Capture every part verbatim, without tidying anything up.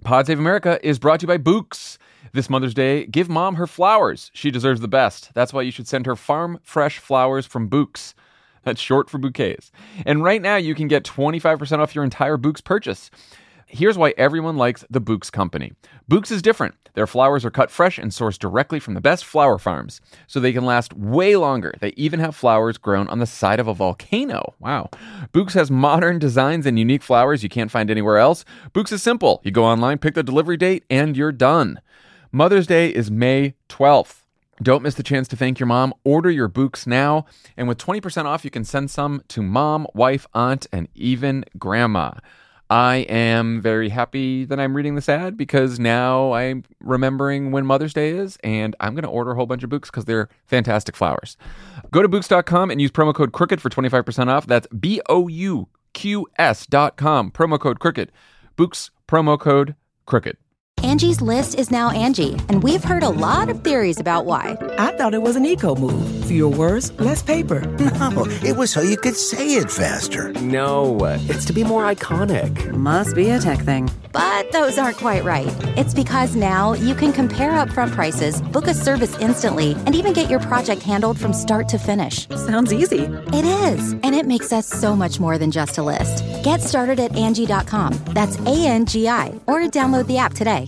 Pod Save America is brought to you by Books. This Mother's Day, give mom her flowers. She deserves the best. That's why you should send her farm fresh flowers from Books. That's short for bouquets. And right now, you can get twenty-five percent off your entire Books purchase. Here's why everyone likes the Books company. Books is different. Their flowers are cut fresh and sourced directly from the best flower farms, so they can last way longer. They even have flowers grown on the side of a volcano. Wow. Books has modern designs and unique flowers you can't find anywhere else. Books is simple. You go online, pick the delivery date, and you're done. Mother's Day is May twelfth. Don't miss the chance to thank your mom. Order your Books now. And with twenty percent off, you can send some to mom, wife, aunt, and even grandma. I am very happy that I'm reading this ad because now I'm remembering when Mother's Day is, and I'm going to order a whole bunch of Books because they're fantastic flowers. Go to Books dot com and use promo code Crooked for twenty-five percent off. That's B O U Q S dot com. Promo code Crooked. Books, promo code Crooked. Angie's List is now Angie, and we've heard a lot of theories about why. I thought it was an eco move. Fewer words, less paper. No, it was so you could say it faster. No, it's to be more iconic. Must be a tech thing. But those aren't quite right. It's because now you can compare upfront prices, book a service instantly, and even get your project handled from start to finish. Sounds easy. It is, and it makes us so much more than just a list. Get started at Angie dot com. That's A N G I, or download the app today.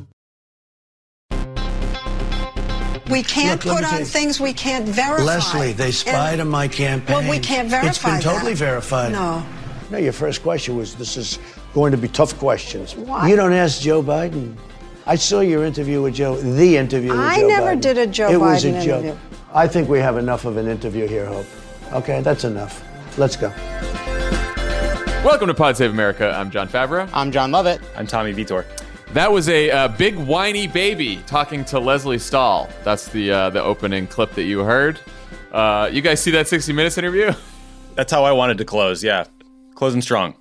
We can't Look, put let me on tell you- things we can't verify. Leslie, they spied And- on my campaign. Well, we can't verify It's been that. totally verified. No. No, your first question was, this is going to be tough questions. Why? You don't ask Joe Biden. I saw your interview with Joe, the interview with I Joe Biden. never did a Joe It was Biden a joke. interview. I think we have enough of an interview here, Hope. Okay, that's enough. Let's go. Welcome to Pod Save America. I'm John Favreau. I'm John Lovett. I'm Tommy Vitor. That was a uh, big whiny baby talking to Leslie Stahl. That's the uh, the opening clip that you heard. Uh, you guys see that sixty minutes interview? That's how I wanted to close. Yeah, closing strong.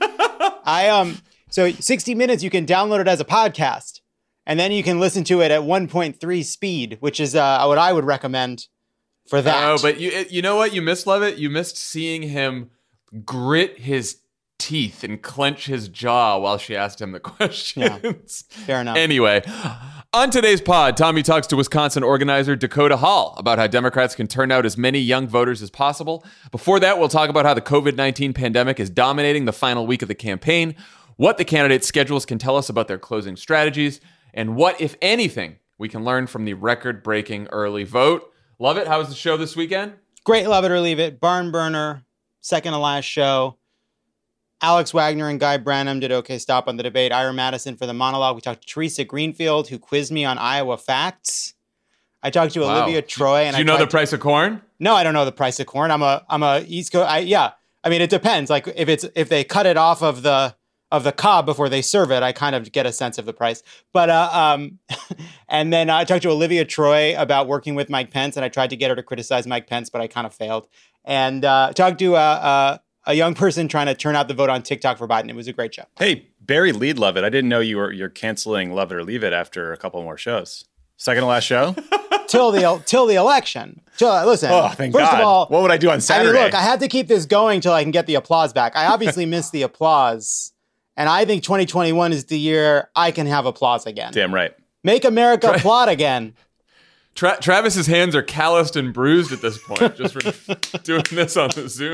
I um so sixty minutes you can download it as a podcast, and then you can listen to it at one point three speed, which is uh, what I would recommend for that. Oh, but you you know what you missed, Levitt? You missed seeing him grit his teeth and clench his jaw while she asked him the questions. Yeah, fair enough. Anyway, on today's pod, Tommy talks to Wisconsin organizer Dakota Hall about how Democrats can turn out as many young voters as possible. Before that, we'll talk about how the covid nineteen pandemic is dominating the final week of the campaign, what the candidates' schedules can tell us about their closing strategies, and what, if anything, we can learn from the record-breaking early vote. Love it. How was the show this weekend? Great, love it or leave it. Barn burner, second to last show. Alex Wagner and Guy Branum did OK Stop on the debate. Ira Madison for the monologue. We talked to Teresa Greenfield, who quizzed me on Iowa facts. I talked to Wow. Olivia Troy. And Do you I know the tried price of corn? To, no, I don't know the price of corn. I'm a I'm a East Coast. I, yeah, I mean it depends. Like if it's if they cut it off of the of the cob before they serve it, I kind of get a sense of the price. But uh, um, and then I talked to Olivia Troy about working with Mike Pence, and I tried to get her to criticize Mike Pence, but I kind of failed. And uh, talked to uh, uh, a young person trying to turn out the vote on TikTok for Biden. It was a great show. Hey, Barry Lead Love It. I didn't know you were you're canceling Love It or Leave It after a couple more shows. Second to last show? till the till the election. Till, listen, Oh, thank first God. of all, What would I do on Saturday? I mean, look, I had to keep this going till I can get the applause back. I obviously missed the applause, and I think twenty twenty-one is the year I can have applause again. Damn right. Make America Tra- applaud again. Tra- Travis's hands are calloused and bruised at this point, just for doing this on the Zoom.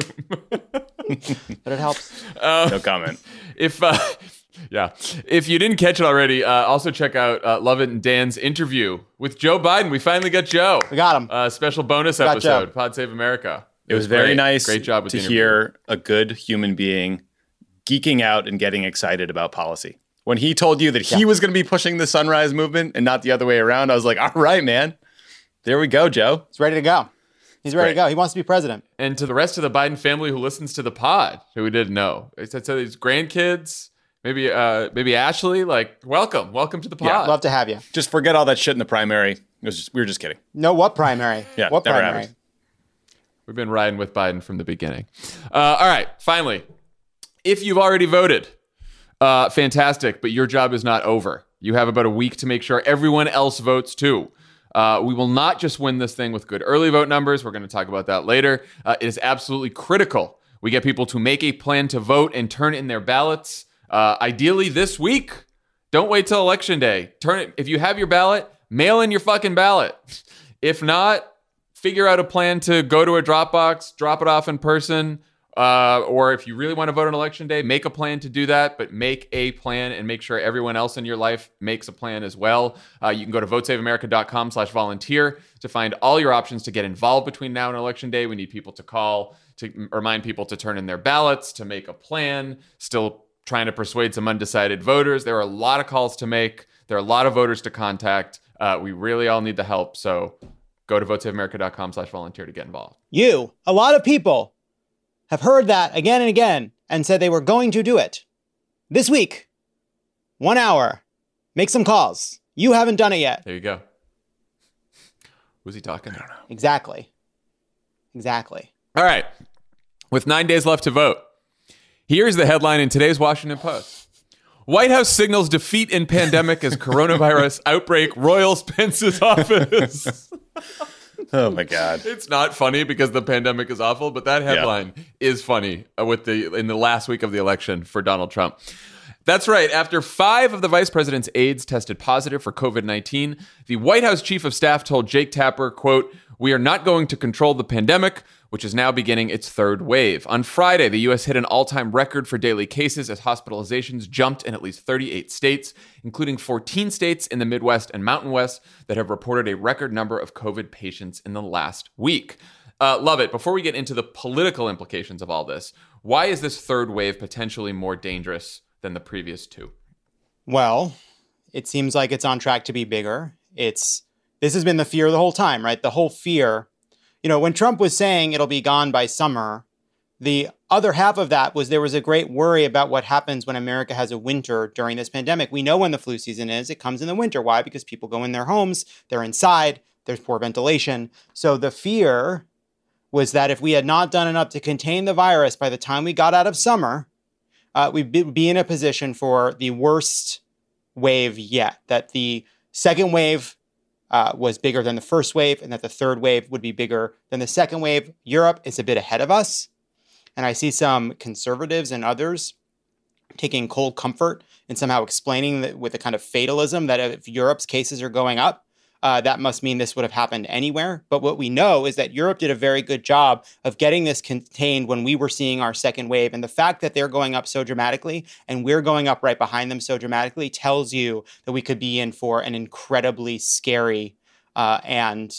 But it helps. Um, No comment. If uh, yeah, if you didn't catch it already, uh, also check out uh, Lovett and Dan's interview with Joe Biden. We finally got Joe. We got him. Uh, special bonus Got episode, Joe. Pod Save America. It was very great. nice Great job with to the interview. hear a good human being geeking out and getting excited about policy. When he told you that he Yeah. was going to be pushing the Sunrise Movement and not the other way around, I was like, all right, man. There we go, Joe. He's ready to go. He's ready Great. to go. He wants to be president. And to the rest of the Biden family who listens to the pod, who we didn't know, it's to his grandkids, maybe uh, maybe Ashley, like welcome, welcome to the pod. Yeah, Love to have you. Just forget all that shit in the primary. It was just, we were just kidding. No, what primary? Yeah, what never primary? happened. We've been riding with Biden from the beginning. Uh, all right, finally, if you've already voted, uh, fantastic, but your job is not over. You have about a week to make sure everyone else votes too. Uh, we will not just win this thing with good early vote numbers. We're going to talk about that later. Uh, it is absolutely critical we get people to make a plan to vote and turn in their ballots. Uh, ideally this week. Don't wait till election day. Turn it. If you have your ballot, mail in your fucking ballot. If not, figure out a plan to go to a drop box, drop it off in person. Uh, or if you really want to vote on election day, make a plan to do that, but make a plan and make sure everyone else in your life makes a plan as well. Uh, you can go to votesaveamerica.com slash volunteer to find all your options to get involved between now and election day. We need people to call, to remind people to turn in their ballots, to make a plan, still trying to persuade some undecided voters. There are a lot of calls to make. There are a lot of voters to contact. Uh, we really all need the help. So go to votesaveamerica.com slash volunteer to get involved. You, a lot of people have heard that again and again and said they were going to do it. This week, one hour, make some calls. You haven't done it yet. There you go. Who's he talking to? Exactly. Exactly. All right. With nine days left to vote, here's the headline in today's Washington Post. White House signals defeat in pandemic as coronavirus outbreak roils Pence's office. Oh my God. It's not funny because the pandemic is awful, but that headline yeah. is funny with the in the last week of the election for Donald Trump. That's right. After five of the vice president's aides tested positive for covid nineteen, the White House chief of staff told Jake Tapper, quote, "We are not going to control the pandemic, which is now beginning its third wave." On Friday, the U S hit an all-time record for daily cases as hospitalizations jumped in at least thirty-eight states, including fourteen states in the Midwest and Mountain West that have reported a record number of COVID patients in the last week. Uh, love it. Before we get into the political implications of all this, why is this third wave potentially more dangerous than the previous two? Well, it seems like it's on track to be bigger. It's this has been the fear the whole time, right? The whole fear. You know, when Trump was saying it'll be gone by summer, the other half of that was there was a great worry about what happens when America has a winter during this pandemic. We know when the flu season is. It comes in the winter. Why? Because people go in their homes, they're inside, there's poor ventilation. So the fear was that if we had not done enough to contain the virus by the time we got out of summer, uh, we'd be, be in a position for the worst wave yet, that the second wave Uh, was bigger than the first wave, and that the third wave would be bigger than the second wave. Europe is a bit ahead of us. And I see some conservatives and others taking cold comfort in somehow explaining that with a kind of fatalism that if Europe's cases are going up, uh, that must mean this would have happened anywhere. But what we know is that Europe did a very good job of getting this contained when we were seeing our second wave. And the fact that they're going up so dramatically and we're going up right behind them so dramatically tells you that we could be in for an incredibly scary uh, and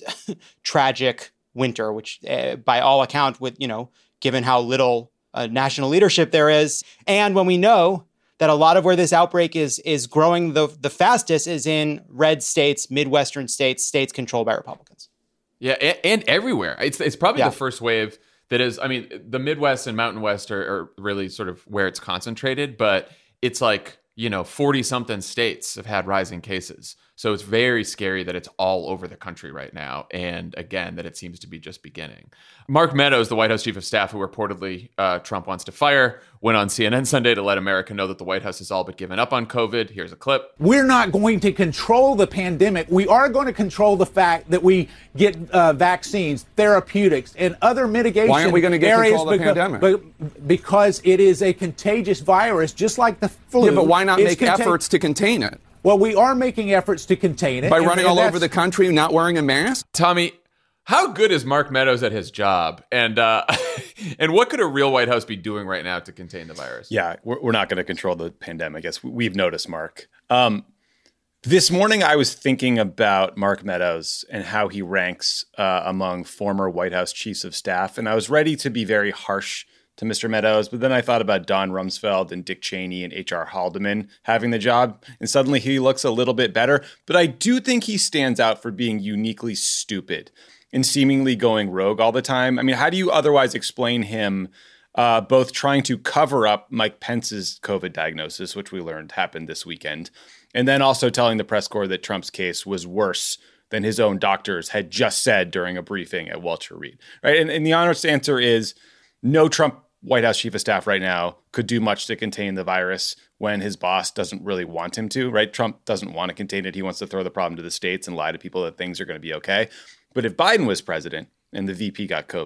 tragic winter, which uh, by all account, with, you know, given how little uh, national leadership there is. And when we know that a lot of where this outbreak is is growing the the fastest is in red states, Midwestern states, states controlled by Republicans. Yeah, and, and everywhere. It's it's probably yeah. the first wave that is, I mean, the Midwest and Mountain West are, are really sort of where it's concentrated, but it's like, you know, forty-something states have had rising cases. So it's very scary that it's all over the country right now. And again, that it seems to be just beginning. Mark Meadows, the White House chief of staff, who reportedly uh, Trump wants to fire, went on C N N Sunday to let America know that the White House has all but given up on COVID. Here's a clip. We're not going to control the pandemic. We are going to control the fact that we get uh, vaccines, therapeutics, and other mitigation Why aren't we going to get areas control of the because, pandemic? But because it is a contagious virus, just like the flu. Yeah, but why not make contain- efforts to contain it? Well, we are making efforts to contain it. By and, running and all over the country, not wearing a mask? Tommy, how good is Mark Meadows at his job? And uh, and what could a real White House be doing right now to contain the virus? Yeah, we're, we're not going to control the pandemic. Yes, we've noticed, Mark. Um, this morning, I was thinking about Mark Meadows and how he ranks uh, among former White House chiefs of staff. And I was ready to be very harsh to Mister Meadows, but then I thought about Don Rumsfeld and Dick Cheney and H R Haldeman having the job, and suddenly he looks a little bit better. But I do think he stands out for being uniquely stupid and seemingly going rogue all the time. I mean, how do you otherwise explain him uh, both trying to cover up Mike Pence's COVID diagnosis, which we learned happened this weekend, and then also telling the press corps that Trump's case was worse than his own doctors had just said during a briefing at Walter Reed, right? And, and the honest answer is no. Trump White House chief of staff right now could do much to contain the virus when his boss doesn't really want him to, right? Trump doesn't want to contain it. He wants to throw the problem to the states and lie to people that things are going to be okay. But if Biden was president and the V P got COVID,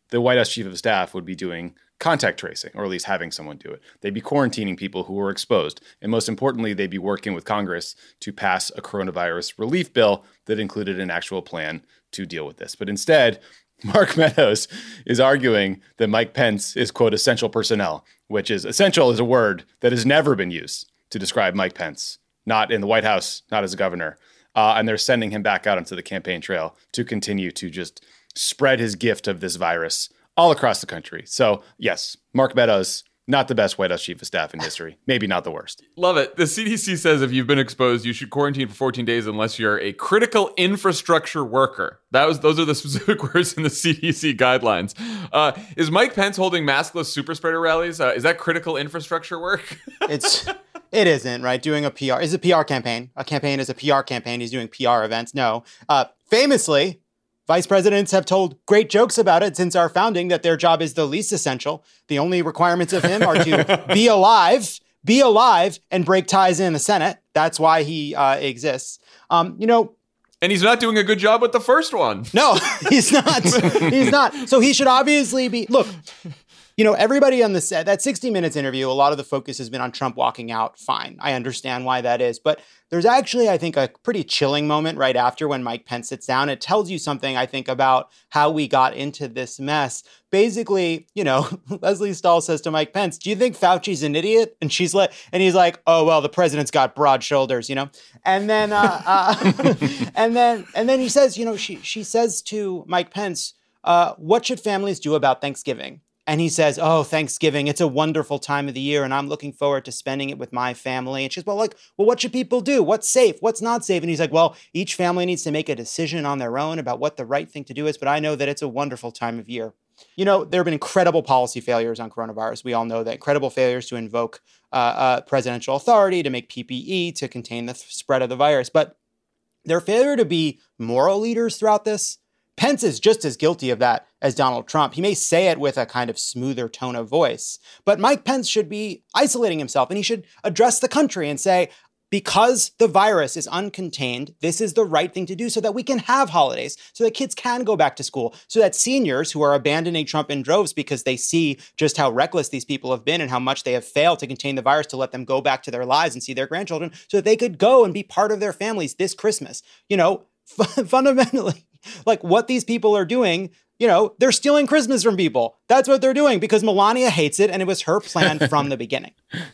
the White House chief of staff would be doing contact tracing, or at least having someone do it. They'd be quarantining people who were exposed. And most importantly, they'd be working with Congress to pass a coronavirus relief bill that included an actual plan to deal with this. But instead, Mark Meadows is arguing that Mike Pence is, quote, essential personnel, which is essential is a word that has never been used to describe Mike Pence, not in the White House, not as a governor. Uh, and they're sending him back out onto the campaign trail to continue to just spread his gift of this virus all across the country. So, yes, Mark Meadows, not the best White House chief of staff in history. Maybe not the worst. Love it. The C D C says if you've been exposed, you should quarantine for fourteen days unless you're a critical infrastructure worker. That was those are the specific words in the C D C guidelines. Uh, is Mike Pence holding maskless super spreader rallies? Uh, is that critical infrastructure work? It's it isn't, right? Doing a P R is a P R campaign. A campaign is a P R campaign. He's doing P R events. No. Uh, famously, vice presidents have told great jokes about it since our founding that their job is the least essential. The only requirements of him are to be alive, be alive, and break ties in the Senate. That's why he uh, exists. Um, you know, and he's not doing a good job with the first one. No, he's not. He's not. So he should obviously be. Look, you know, everybody on the set, that sixty minutes interview, a lot of the focus has been on Trump walking out. Fine. I understand why that is. But there's actually, I think, a pretty chilling moment right after when Mike Pence sits down. It tells you something, I think, about how we got into this mess. Basically, you know, Leslie Stahl says to Mike Pence, do you think Fauci's an idiot? And she's like, and he's like, oh, well, the president's got broad shoulders, you know? And then, uh, uh, and then, and then he says, you know, she, she says to Mike Pence, uh, what should families do about Thanksgiving? And he says, oh, Thanksgiving, it's a wonderful time of the year, and I'm looking forward to spending it with my family. And she's, well, like, well, what should people do? What's safe? What's not safe? And he's like, well, each family needs to make a decision on their own about what the right thing to do is, but I know that it's a wonderful time of year. You know, there have been incredible policy failures on coronavirus. We all know that. Incredible failures to invoke uh, uh, presidential authority, to make P P E, to contain the th- spread of the virus. But their failure to be moral leaders throughout this, Pence is just as guilty of that as Donald Trump. He may say it with a kind of smoother tone of voice, but Mike Pence should be isolating himself, and he should address the country and say, because the virus is uncontained, this is the right thing to do so that we can have holidays, so that kids can go back to school, so that seniors who are abandoning Trump in droves because they see just how reckless these people have been and how much they have failed to contain the virus to let them go back to their lives and see their grandchildren, so that they could go and be part of their families this Christmas. You know, f- fundamentally, like what these people are doing, you know, they're stealing Christmas from people. That's what they're doing because Melania hates it and it was her plan from the beginning.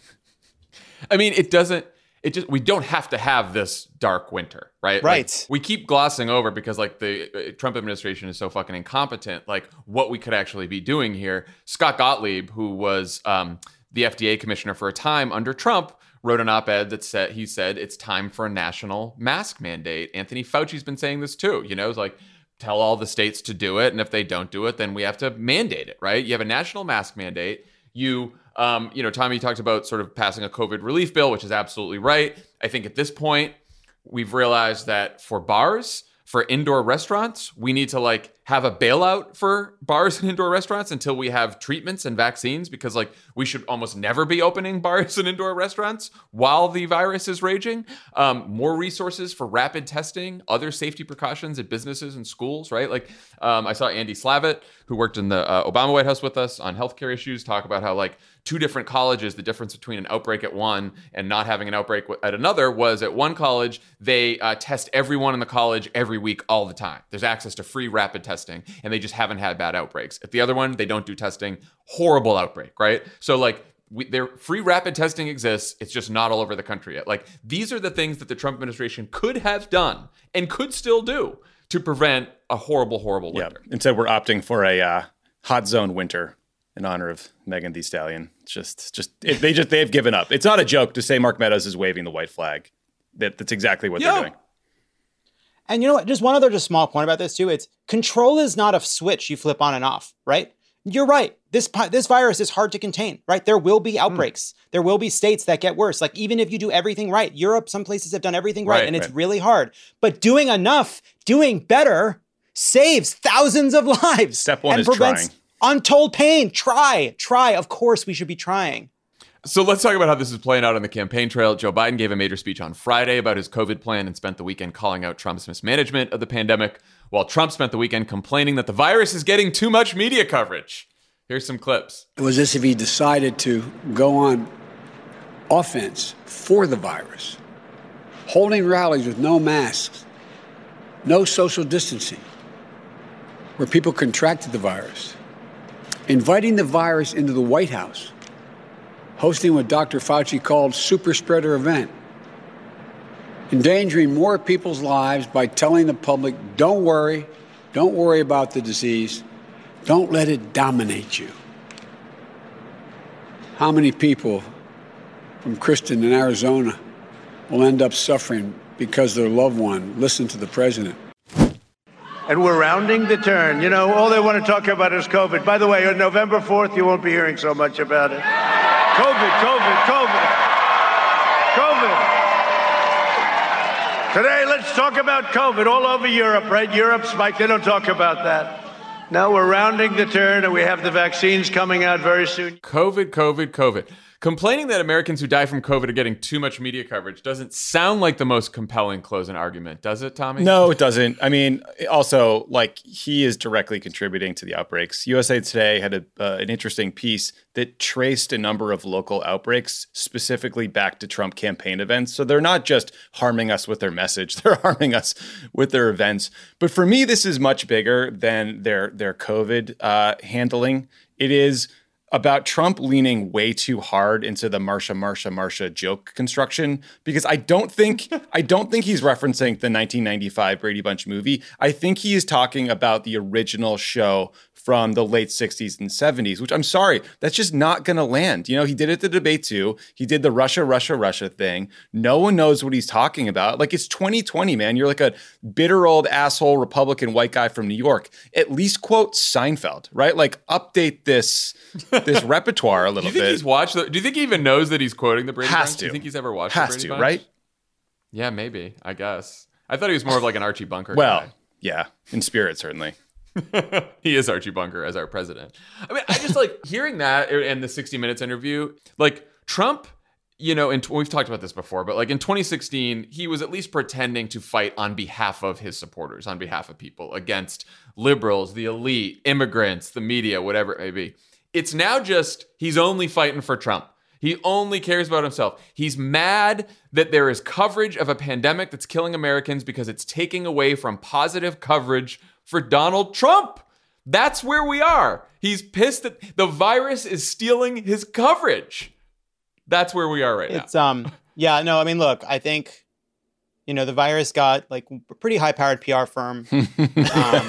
I mean, it doesn't, it just, we don't have to have this dark winter, right? Right. Like, we keep glossing over because like the uh, Trump administration is so fucking incompetent, like what we could actually be doing here. Scott Gottlieb, who was um, the F D A commissioner for a time under Trump, wrote an op-ed that said, he said, it's time for a national mask mandate. Anthony Fauci's been saying this too, you know, it's like, tell all the states to do it. And if they don't do it, then we have to mandate it, right? You have a national mask mandate. You, um, you know, Tommy talked about sort of passing a COVID relief bill, which is absolutely right. I think at this point, we've realized that for bars, for indoor restaurants, we need to like have a bailout for bars and indoor restaurants until we have treatments and vaccines, because like we should almost never be opening bars and indoor restaurants while the virus is raging. Um, more resources for rapid testing, other safety precautions at businesses and schools, right? Like um, I saw Andy Slavitt, who worked in the uh, Obama White House with us on healthcare issues, talk about how like two different colleges, the difference between an outbreak at one and not having an outbreak at another was at one college, they uh, test everyone in the college every week all the time. There's access to free rapid testing, and they just haven't had bad outbreaks. At the other one, they don't do testing. Horrible outbreak, right? So like we, their free rapid testing exists. It's just not all over the country yet. Like these are the things that the Trump administration could have done and could still do to prevent a horrible, horrible winter. Yeah. Instead, we're opting for a uh, hot zone winter in honor of Megan Thee Stallion. It's just, just it, they just they've given up. It's not a joke to say Mark Meadows is waving the white flag. That that's exactly what Yo. they're doing. And you know what? Just one other just small point about this too. It's control is not a switch you flip on and off, right? You're right. This this virus is hard to contain, right? There will be outbreaks. Mm. There will be states that get worse. Like even if you do everything right, Europe, some places have done everything right, right and it's right. really hard. But doing enough, doing better, saves thousands of lives. Step one and is prevents trying. Untold pain. Try, try. Of course, we should be trying. So let's talk about how this is playing out on the campaign trail. Joe Biden gave a major speech on Friday about his COVID plan and spent the weekend calling out Trump's mismanagement of the pandemic, while Trump spent the weekend complaining that the virus is getting too much media coverage. Here's some clips. It was as if he decided to go on offense for the virus, holding rallies with no masks, no social distancing, where people contracted the virus, inviting the virus into the White House, hosting what Doctor Fauci called super spreader event, endangering more people's lives by telling the public, don't worry, don't worry about the disease, don't let it dominate you. How many people from Kristen in Arizona will end up suffering because their loved one listened to the president? And we're rounding the turn. You know, all they want to talk about is COVID. By the way, on November fourth, you won't be hearing so much about it. COVID, COVID, COVID, COVID. Today, let's talk about COVID all over Europe, right? Europe's Mike, they don't talk about that. Now we're rounding the turn and we have the vaccines coming out very soon. COVID, COVID, COVID. Complaining that Americans who die from COVID are getting too much media coverage doesn't sound like the most compelling closing argument, does it, Tommy? No, it doesn't. I mean, also, like, he is directly contributing to the outbreaks. U S A Today had a, uh, an interesting piece that traced a number of local outbreaks specifically back to Trump campaign events. So they're not just harming us with their message, they're harming us with their events. But for me, this is much bigger than their, their COVID uh, handling. It is about Trump leaning way too hard into the Marsha, Marsha, Marsha joke construction, because I don't think I don't think he's referencing the nineteen ninety-five Brady Bunch movie. I think he is talking about the original show from the late sixties and seventies, which I'm sorry, that's just not going to land. You know, he did it at the debate too. He did the Russia, Russia, Russia thing. No one knows what he's talking about. Like, it's twenty twenty, man. You're like a bitter old asshole Republican white guy from New York. At least quote Seinfeld, right? Like, update this this repertoire a little bit. Do you think bit. he's watched? The, do you think he even knows that he's quoting the Brady Has Bunch? to. Do you think he's ever watched Has the Brady to, Bunch? right? Yeah, maybe. I guess. I thought he was more of like an Archie Bunker well, guy. yeah, in spirit, certainly. He is Archie Bunker as our president. I mean, I just like hearing that in the sixty minutes interview. Like, Trump, you know, and we've talked about this before, but like in twenty sixteen, he was at least pretending to fight on behalf of his supporters, on behalf of people, against liberals, the elite, immigrants, the media, whatever it may be. It's now just he's only fighting for Trump. He only cares about himself. He's mad that there is coverage of a pandemic that's killing Americans because it's taking away from positive coverage for Donald Trump. That's where we are. He's pissed that the virus is stealing his coverage. That's where we are right now. It's um yeah, no, I mean, look, I think, you know, the virus got like a pretty high powered P R firm. um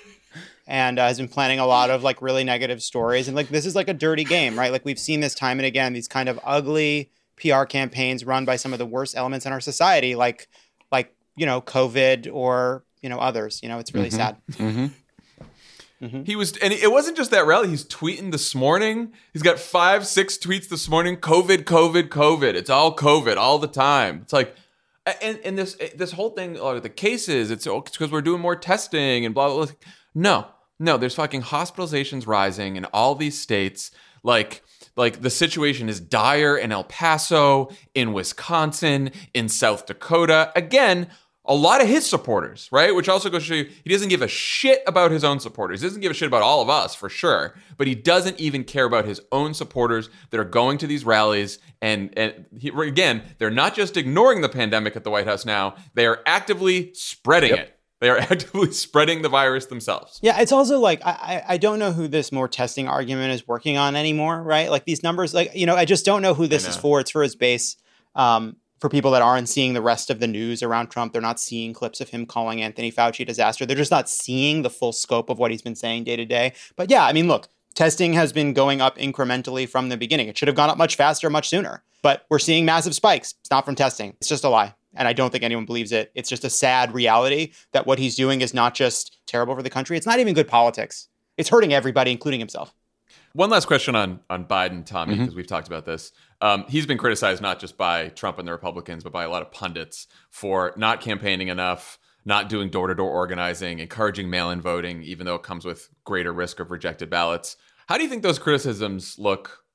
and uh, has been planning a lot of like really negative stories. And like, this is like a dirty game, right? Like, we've seen this time and again, these kind of ugly P R campaigns run by some of the worst elements in our society, like, like, you know, COVID or, you know, others. You know, it's really mm-hmm. sad. Mm-hmm. Mm-hmm. He was, and it wasn't just that rally. He's tweeting this morning. He's got five, six tweets this morning. COVID, COVID, COVID. It's all COVID all the time. It's like, and, and this this whole thing, oh, the cases, it's because we're doing more testing and blah, blah, blah. No, no, there's fucking hospitalizations rising in all these states. Like, like the situation is dire in El Paso, in Wisconsin, in South Dakota. Again, a lot of his supporters, right? Which also goes to show you, he doesn't give a shit about his own supporters. He doesn't give a shit about all of us, for sure. But he doesn't even care about his own supporters that are going to these rallies. And, and he, again, they're not just ignoring the pandemic at the White House now. They are actively spreading yep. it. They are actively spreading the virus themselves. Yeah, it's also like, I, I don't know who this more testing argument is working on anymore, right? Like, these numbers, like, you know, I just don't know who this is for. It's for his base. Um, For people that aren't seeing the rest of the news around Trump, they're not seeing clips of him calling Anthony Fauci a disaster. They're just not seeing the full scope of what he's been saying day to day. But yeah, I mean, look, testing has been going up incrementally from the beginning. It should have gone up much faster, much sooner. But we're seeing massive spikes. It's not from testing. It's just a lie. And I don't think anyone believes it. It's just a sad reality that what he's doing is not just terrible for the country. It's not even good politics. It's hurting everybody, including himself. One last question on, on Biden, Tommy, because Mm-hmm. we've talked about this. Um, he's been criticized not just by Trump and the Republicans, but by a lot of pundits for not campaigning enough, not doing door-to-door organizing, encouraging mail-in voting, even though it comes with greater risk of rejected ballots. How do you think those criticisms look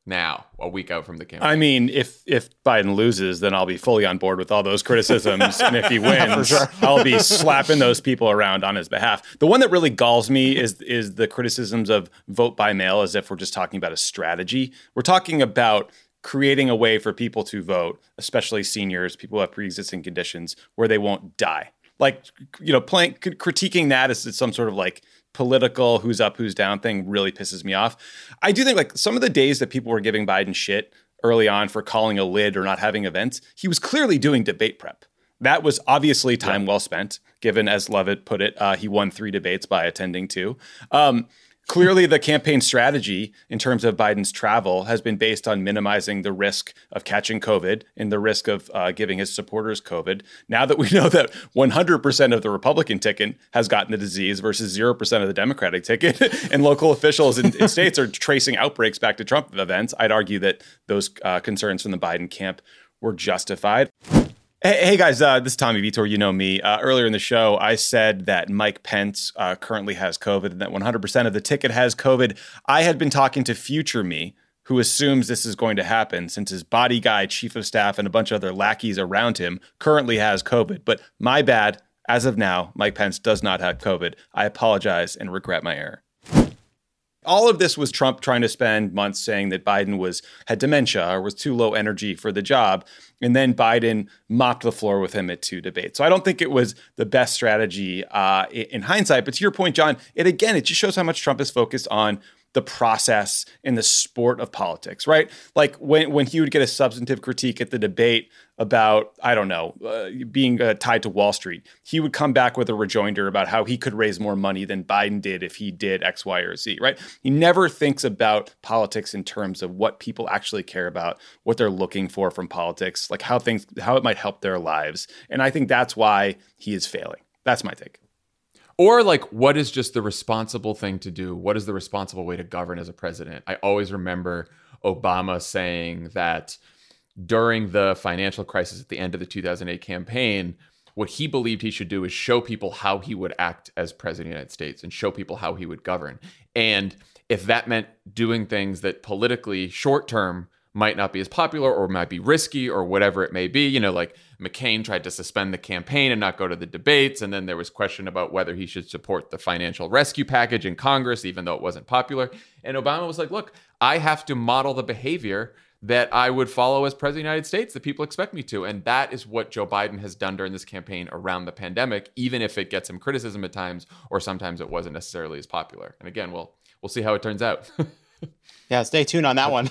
now, a week out from the campaign? I mean, if if Biden loses, then I'll be fully on board with all those criticisms. And if he wins, sure. I'll be slapping those people around on his behalf. The one that really galls me is is the criticisms of vote by mail, as if we're just talking about a strategy. We're talking about creating a way for people to vote, especially seniors, people who have pre-existing conditions, where they won't die. Like, you know, playing, critiquing that as some sort of like political who's up, who's down thing really pisses me off. I do think like some of the days that people were giving Biden shit early on for calling a lid or not having events, he was clearly doing debate prep. That was obviously time yeah. well spent, given, as Levitt put it, uh, he won three debates by attending two. Um, Clearly, the campaign strategy in terms of Biden's travel has been based on minimizing the risk of catching COVID and the risk of uh, giving his supporters COVID. Now that we know that one hundred percent of the Republican ticket has gotten the disease versus zero percent of the Democratic ticket, and local officials in, in states are tracing outbreaks back to Trump events, I'd argue that those uh, concerns from the Biden camp were justified. Hey, hey guys, uh, this is Tommy Vitor. You know me. Uh, earlier in the show, I said that Mike Pence uh, currently has COVID and that one hundred percent of the ticket has COVID. I had been talking to future me, who assumes this is going to happen since his body guy, chief of staff, and a bunch of other lackeys around him currently has COVID. But my bad. As of now, Mike Pence does not have COVID. I apologize and regret my error. All of this was Trump trying to spend months saying that Biden was had dementia or was too low energy for the job. And then Biden mopped the floor with him at two debates. So I don't think it was the best strategy uh, in hindsight. But to your point, John, it again, it just shows how much Trump is focused on the process and the sport of politics, right? Like when, when he would get a substantive critique at the debate about, I don't know, uh, being uh, tied to Wall Street, he would come back with a rejoinder about how he could raise more money than Biden did if he did X, Y, or Z, right? He never thinks about politics in terms of what people actually care about, what they're looking for from politics, like how things, how it might help their lives. And I think that's why he is failing. That's my take. Or like, what is just the responsible thing to do? What is the responsible way to govern as a president? I always remember Obama saying that during the financial crisis at the end of the two thousand eight campaign, what he believed he should do is show people how he would act as president of the United States and show people how he would govern. And if that meant doing things that politically short-term might not be as popular or might be risky or whatever it may be, you know, like McCain tried to suspend the campaign and not go to the debates. And then there was question about whether he should support the financial rescue package in Congress, even though it wasn't popular. And Obama was like, look, I have to model the behavior that I would follow as president of the United States that people expect me to. And that is what Joe Biden has done during this campaign around the pandemic, even if it gets some criticism at times, or sometimes it wasn't necessarily as popular. And again, we'll, we'll see how it turns out. Yeah, stay tuned on that one.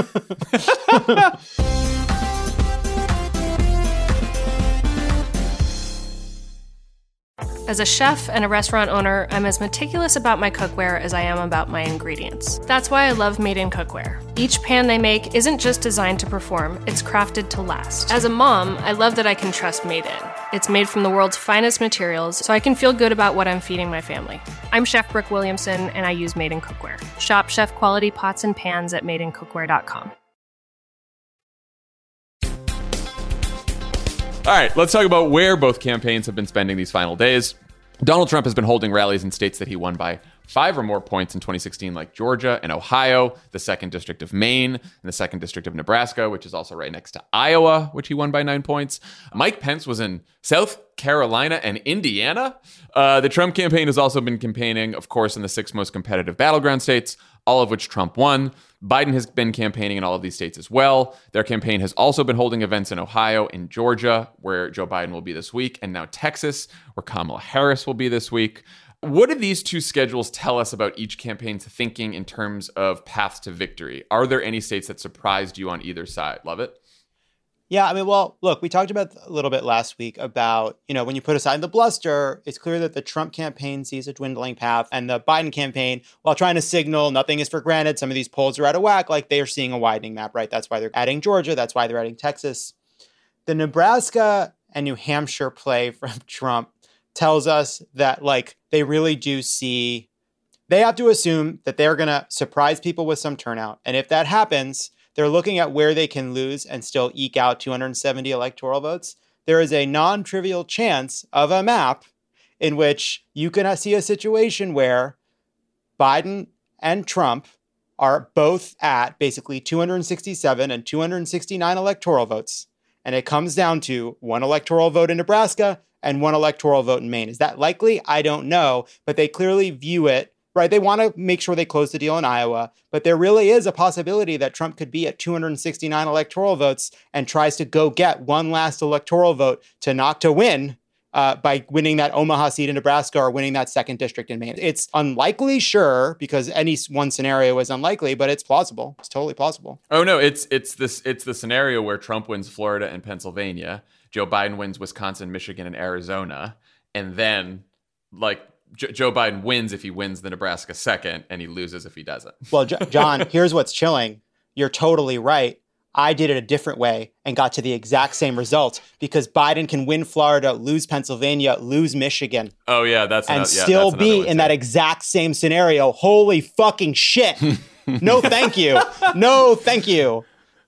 As a chef and a restaurant owner, I'm as meticulous about my cookware as I am about my ingredients. That's why I love Made in Cookware. Each pan they make isn't just designed to perform, it's crafted to last. As a mom, I love that I can trust Made in. It's made from the world's finest materials, so I can feel good about what I'm feeding my family. I'm Chef Brooke Williamson, and I use Made in Cookware. Shop chef-quality pots and pans at made in cookware dot com. All right, let's talk about where both campaigns have been spending these final days. Donald Trump has been holding rallies in states that he won by five or more points in twenty sixteen, like Georgia and Ohio, the second district of Maine, and the second district of Nebraska, which is also right next to Iowa, which he won by nine points. Mike Pence was in South Carolina and Indiana. Uh, the Trump campaign has also been campaigning, of course, in the six most competitive battleground states, all of which Trump won. Biden has been campaigning in all of these states as well. Their campaign has also been holding events in Ohio and Georgia, where Joe Biden will be this week, and now Texas, where Kamala Harris will be this week. What do these two schedules tell us about each campaign's thinking in terms of paths to victory? Are there any states that surprised you on either side? Love it? Yeah, I mean, well, look, we talked about a little bit last week about, you know, when you put aside the bluster, it's clear that the Trump campaign sees a dwindling path, and the Biden campaign, while trying to signal nothing is for granted, some of these polls are out of whack, like they are seeing a widening map, right? That's why they're adding Georgia. That's why they're adding Texas. The Nebraska and New Hampshire play from Trump tells us that, like, they really do see, they have to assume that they're going to surprise people with some turnout. And if that happens, they're looking at where they can lose and still eke out two hundred seventy electoral votes. There is a non-trivial chance of a map in which you can see a situation where Biden and Trump are both at basically two hundred sixty-seven and two hundred sixty-nine electoral votes. And it comes down to one electoral vote in Nebraska and one electoral vote in Maine. Is that likely? I don't know. But they clearly view it, right? They want to make sure they close the deal in Iowa. But there really is a possibility that Trump could be at two hundred sixty-nine electoral votes and tries to go get one last electoral vote to not to win uh, by winning that Omaha seat in Nebraska or winning that second district in Maine. It's unlikely, sure, because any one scenario is unlikely, but it's plausible. It's totally plausible. Oh no, it's it's this it's the scenario where Trump wins Florida and Pennsylvania, Joe Biden wins Wisconsin, Michigan, and Arizona, and then like J- Joe Biden wins if he wins the Nebraska second, and he loses if he doesn't. Well, J- John, here's what's chilling. You're totally right. I did it a different way and got to the exact same result because Biden can win Florida, lose Pennsylvania, lose Michigan. Oh, yeah, that's and another, yeah, still that's be in that exact same scenario. Holy fucking shit. No, thank you. No, thank you.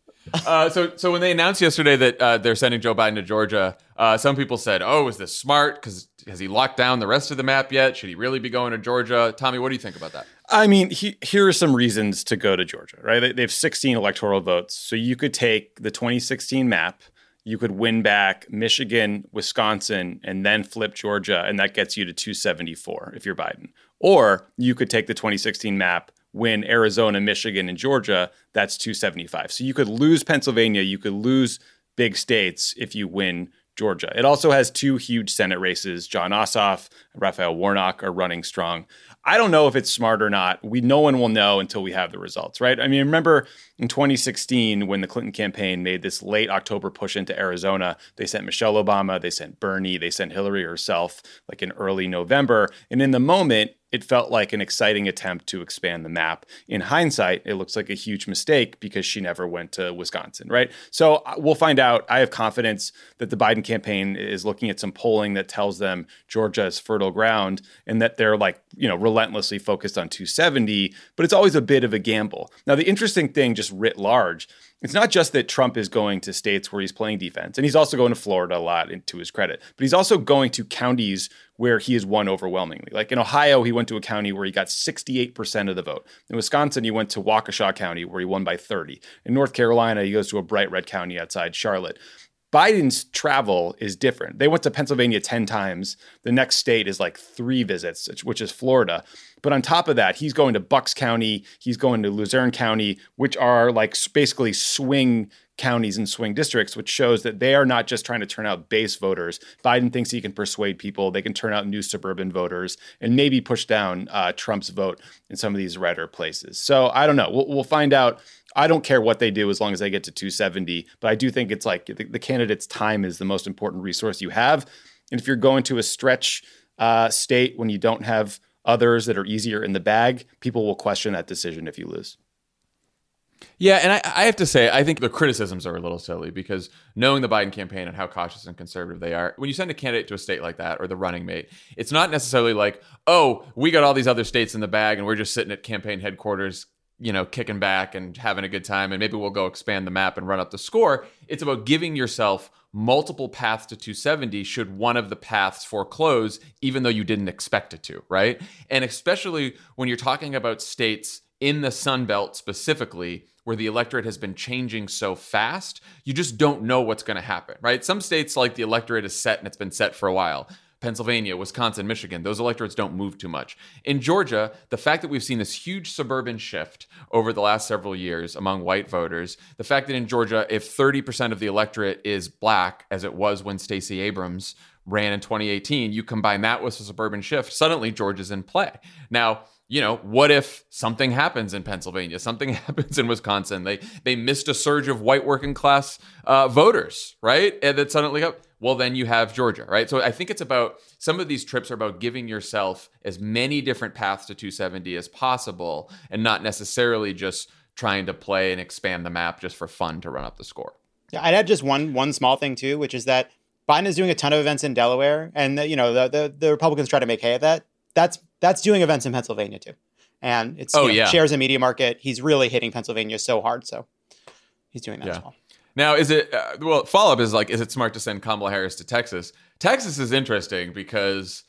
Uh, so, so when they announced yesterday that uh, they're sending Joe Biden to Georgia, uh, some people said, "Oh, is this smart? Because has he locked down the rest of the map yet? Should he really be going to Georgia?" Tommy, what do you think about that? I mean, he, here are some reasons to go to Georgia, right? They, they have sixteen electoral votes. So you could take the twenty sixteen map, you could win back Michigan, Wisconsin, and then flip Georgia, and that gets you to two seventy-four if you're Biden. Or you could take the twenty sixteen map, win Arizona, Michigan, and Georgia, that's two seventy-five. So you could lose Pennsylvania, you could lose big states if you win Georgia. It also has two huge Senate races. Jon Ossoff and Raphael Warnock are running strong. I don't know if it's smart or not. We no one will know until we have the results, right? I mean, remember in twenty sixteen when the Clinton campaign made this late October push into Arizona, they sent Michelle Obama, they sent Bernie, they sent Hillary herself like in early November. And in the moment, it felt like an exciting attempt to expand the map. In hindsight, it looks like a huge mistake because she never went to Wisconsin, right? So we'll find out. I have confidence that the Biden campaign is looking at some polling that tells them Georgia is fertile ground and that they're like, you know, relentlessly focused on two seventy, but it's always a bit of a gamble. Now, the interesting thing just writ large, it's not just that Trump is going to states where he's playing defense, and he's also going to Florida a lot, to his credit, but he's also going to counties where he has won overwhelmingly. Like in Ohio, he went to a county where he got sixty-eight percent of the vote. In Wisconsin, he went to Waukesha County where he won by thirty. In North Carolina, he goes to a bright red county outside Charlotte. Biden's travel is different. They went to Pennsylvania ten times. The next state is like three visits, which is Florida. But on top of that, he's going to Bucks County. He's going to Luzerne County, which are like basically swing counties and swing districts, which shows that they are not just trying to turn out base voters. Biden thinks he can persuade people. They can turn out new suburban voters and maybe push down uh, Trump's vote in some of these redder places. So I don't know. We'll, we'll find out. I don't care what they do as long as they get to two seventy. But I do think it's like the, the candidate's time is the most important resource you have. And if you're going to a stretch uh, state when you don't have others that are easier in the bag, people will question that decision if you lose. Yeah, and I, I have to say, I think the criticisms are a little silly because knowing the Biden campaign and how cautious and conservative they are, when you send a candidate to a state like that or the running mate, it's not necessarily like, oh, we got all these other states in the bag and we're just sitting at campaign headquarters, you know, kicking back and having a good time and maybe we'll go expand the map and run up the score. It's about giving yourself multiple paths to two seventy should one of the paths foreclose, even though you didn't expect it to, right? And especially when you're talking about states in the Sun Belt specifically, where the electorate has been changing so fast, you just don't know what's going to happen, right? Some states, like the electorate is set and it's been set for a while. Pennsylvania, Wisconsin, Michigan, those electorates don't move too much. In Georgia, the fact that we've seen this huge suburban shift over the last several years among white voters, the fact that in Georgia, if thirty percent of the electorate is black, as it was when Stacey Abrams ran in twenty eighteen, you combine that with a suburban shift, suddenly Georgia's in play. Now, you know, what if something happens in Pennsylvania, something happens in Wisconsin? They they missed a surge of white working class uh, voters, right? And then suddenly, well, then you have Georgia, right? So I think it's about, some of these trips are about giving yourself as many different paths to two seventy as possible and not necessarily just trying to play and expand the map just for fun to run up the score. Yeah, I'd add just one one small thing too, which is that Biden is doing a ton of events in Delaware, and the, you know the, the the Republicans try to make hay of that. That's that's doing events in Pennsylvania too, and it's oh, you know, yeah. shares a media market. He's really hitting Pennsylvania so hard, so he's doing that yeah. as well. Now, is it uh, well? Follow up is like, is it smart to send Kamala Harris to Texas? Texas is interesting because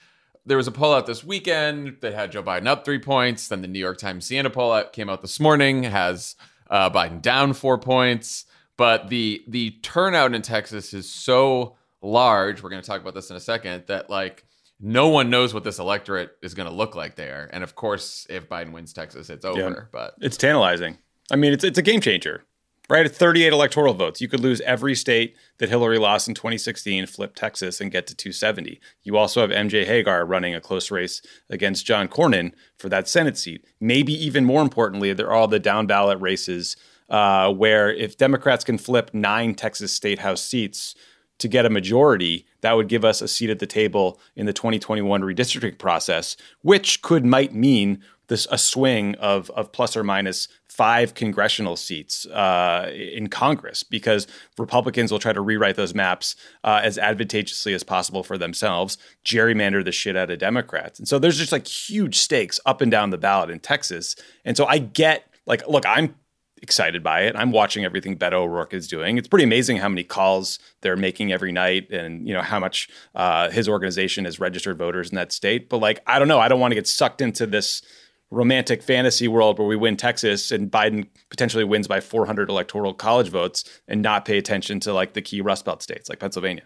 there was a poll out this weekend that had Joe Biden up three points. Then the New York Times Siena poll out, came out this morning, has uh, Biden down four points. But the the turnout in Texas is so large, we're going to talk about this in a second, that like no one knows what this electorate is going to look like there. And of course, if Biden wins Texas, it's over. Yeah. But it's tantalizing. I mean, it's it's a game changer. Right, at thirty-eight electoral votes, you could lose every state that Hillary lost in twenty sixteen, flip Texas, and get to two seventy. You also have M J Hagar running a close race against John Cornyn for that Senate seat. Maybe even more importantly, there are all the down ballot races uh, where if Democrats can flip nine Texas state house seats to get a majority, that would give us a seat at the table in the twenty twenty-one redistricting process, which could might mean this a swing of of plus or minus five congressional seats uh, in Congress, because Republicans will try to rewrite those maps uh, as advantageously as possible for themselves, gerrymander the shit out of Democrats. And so there's just like huge stakes up and down the ballot in Texas. And so I get like, look, I'm excited by it. I'm watching everything Beto O'Rourke is doing. It's pretty amazing how many calls they're making every night, and you know how much uh, his organization has registered voters in that state. But like, I don't know. I don't want to get sucked into this romantic fantasy world where we win Texas and Biden potentially wins by four hundred electoral college votes and not pay attention to like the key Rust Belt states like Pennsylvania.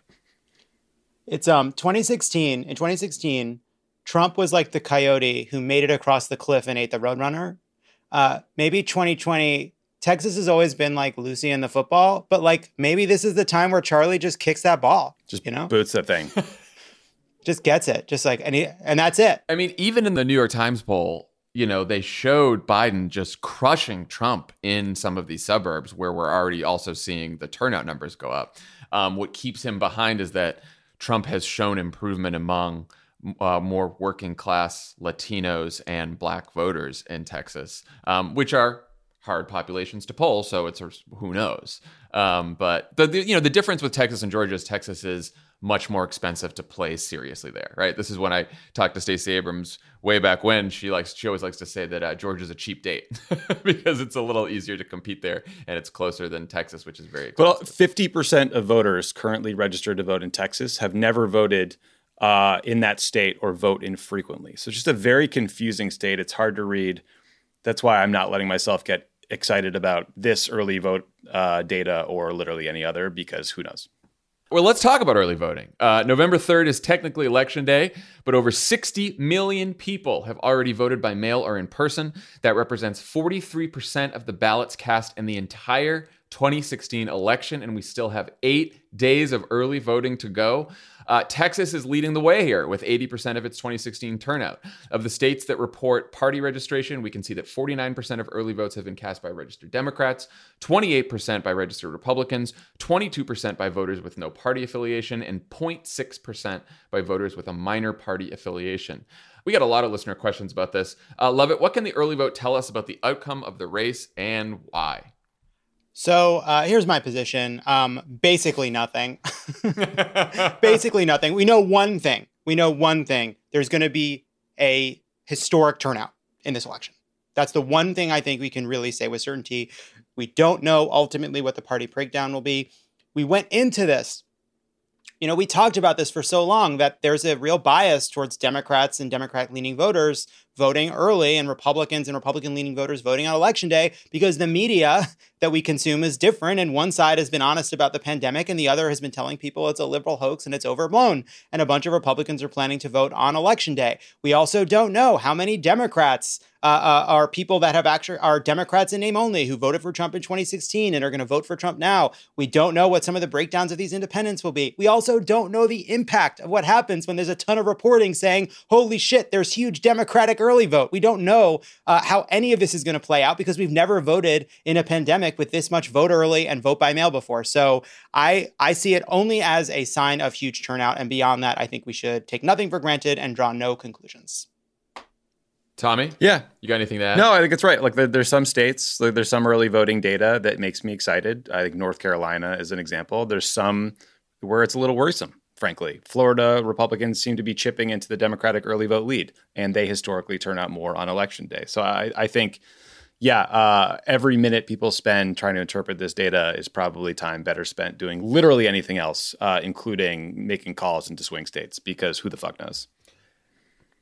It's um twenty sixteen. In twenty sixteen, Trump was like the coyote who made it across the cliff and ate the roadrunner. Uh, maybe twenty twenty, Texas has always been like Lucy in the football, but like maybe this is the time where Charlie just kicks that ball. Just you know, boots that thing. Just gets it. Just like, and, he, and that's it. I mean, even in the New York Times poll, you know, they showed Biden just crushing Trump in some of these suburbs where we're already also seeing the turnout numbers go up. Um, what keeps him behind is that Trump has shown improvement among uh, more working class Latinos and Black voters in Texas, um, which are hard populations to poll. So it's who knows. Um, but the, the you know the difference with Texas and Georgia is Texas is much more expensive to play seriously there, right? This is when I talked to Stacey Abrams way back when. She likes she always likes to say that uh, Georgia's a cheap date because it's a little easier to compete there and it's closer than Texas, which is very expensive. Well, fifty percent of voters currently registered to vote in Texas have never voted uh, in that state or vote infrequently. So it's just a very confusing state. It's hard to read. That's why I'm not letting myself get excited about this early vote uh, data or literally any other, because who knows? Well, let's talk about early voting. Uh, November third is technically Election Day, but over sixty million people have already voted by mail or in person. That represents forty-three percent of the ballots cast in the entire twenty sixteen election, and we still have eight days of early voting to go. Uh, Texas is leading the way here with eighty percent of its twenty sixteen turnout. Of the states that report party registration, we can see that forty-nine percent of early votes have been cast by registered Democrats, twenty-eight percent by registered Republicans, twenty-two percent by voters with no party affiliation, and zero point six percent by voters with a minor party affiliation. We got a lot of listener questions about this. Uh, Lovett, what can the early vote tell us about the outcome of the race and why? So uh, here's my position. Um, basically nothing. Basically nothing. We know one thing. We know one thing. There's going to be a historic turnout in this election. That's the one thing I think we can really say with certainty. We don't know ultimately what the party breakdown will be. We went into this. You know, we talked about this for so long that there's a real bias towards Democrats and Democrat-leaning voters voting early and Republicans and Republican-leaning voters voting on Election Day because the media that we consume is different. And one side has been honest about the pandemic and the other has been telling people it's a liberal hoax and it's overblown. And a bunch of Republicans are planning to vote on Election Day. We also don't know how many Democrats uh, uh, are people that have actually are Democrats in name only who voted for Trump in twenty sixteen and are going to vote for Trump now. We don't know what some of the breakdowns of these independents will be. We also don't know the impact of what happens when there's a ton of reporting saying, holy shit, there's huge Democratic early vote. We don't know uh, how any of this is going to play out because we've never voted in a pandemic with this much vote early and vote by mail before. So I, I see it only as a sign of huge turnout. And beyond that, I think we should take nothing for granted and draw no conclusions. Tommy? Yeah. You got anything to add? No, I think it's right. Like there, there's some states, like, there's some early voting data that makes me excited. I think North Carolina is an example. There's some where it's a little worrisome, frankly. Florida Republicans seem to be chipping into the Democratic early vote lead, and they historically turn out more on Election Day. So I, I think, yeah, uh, every minute people spend trying to interpret this data is probably time better spent doing literally anything else, uh, including making calls into swing states, because who the fuck knows?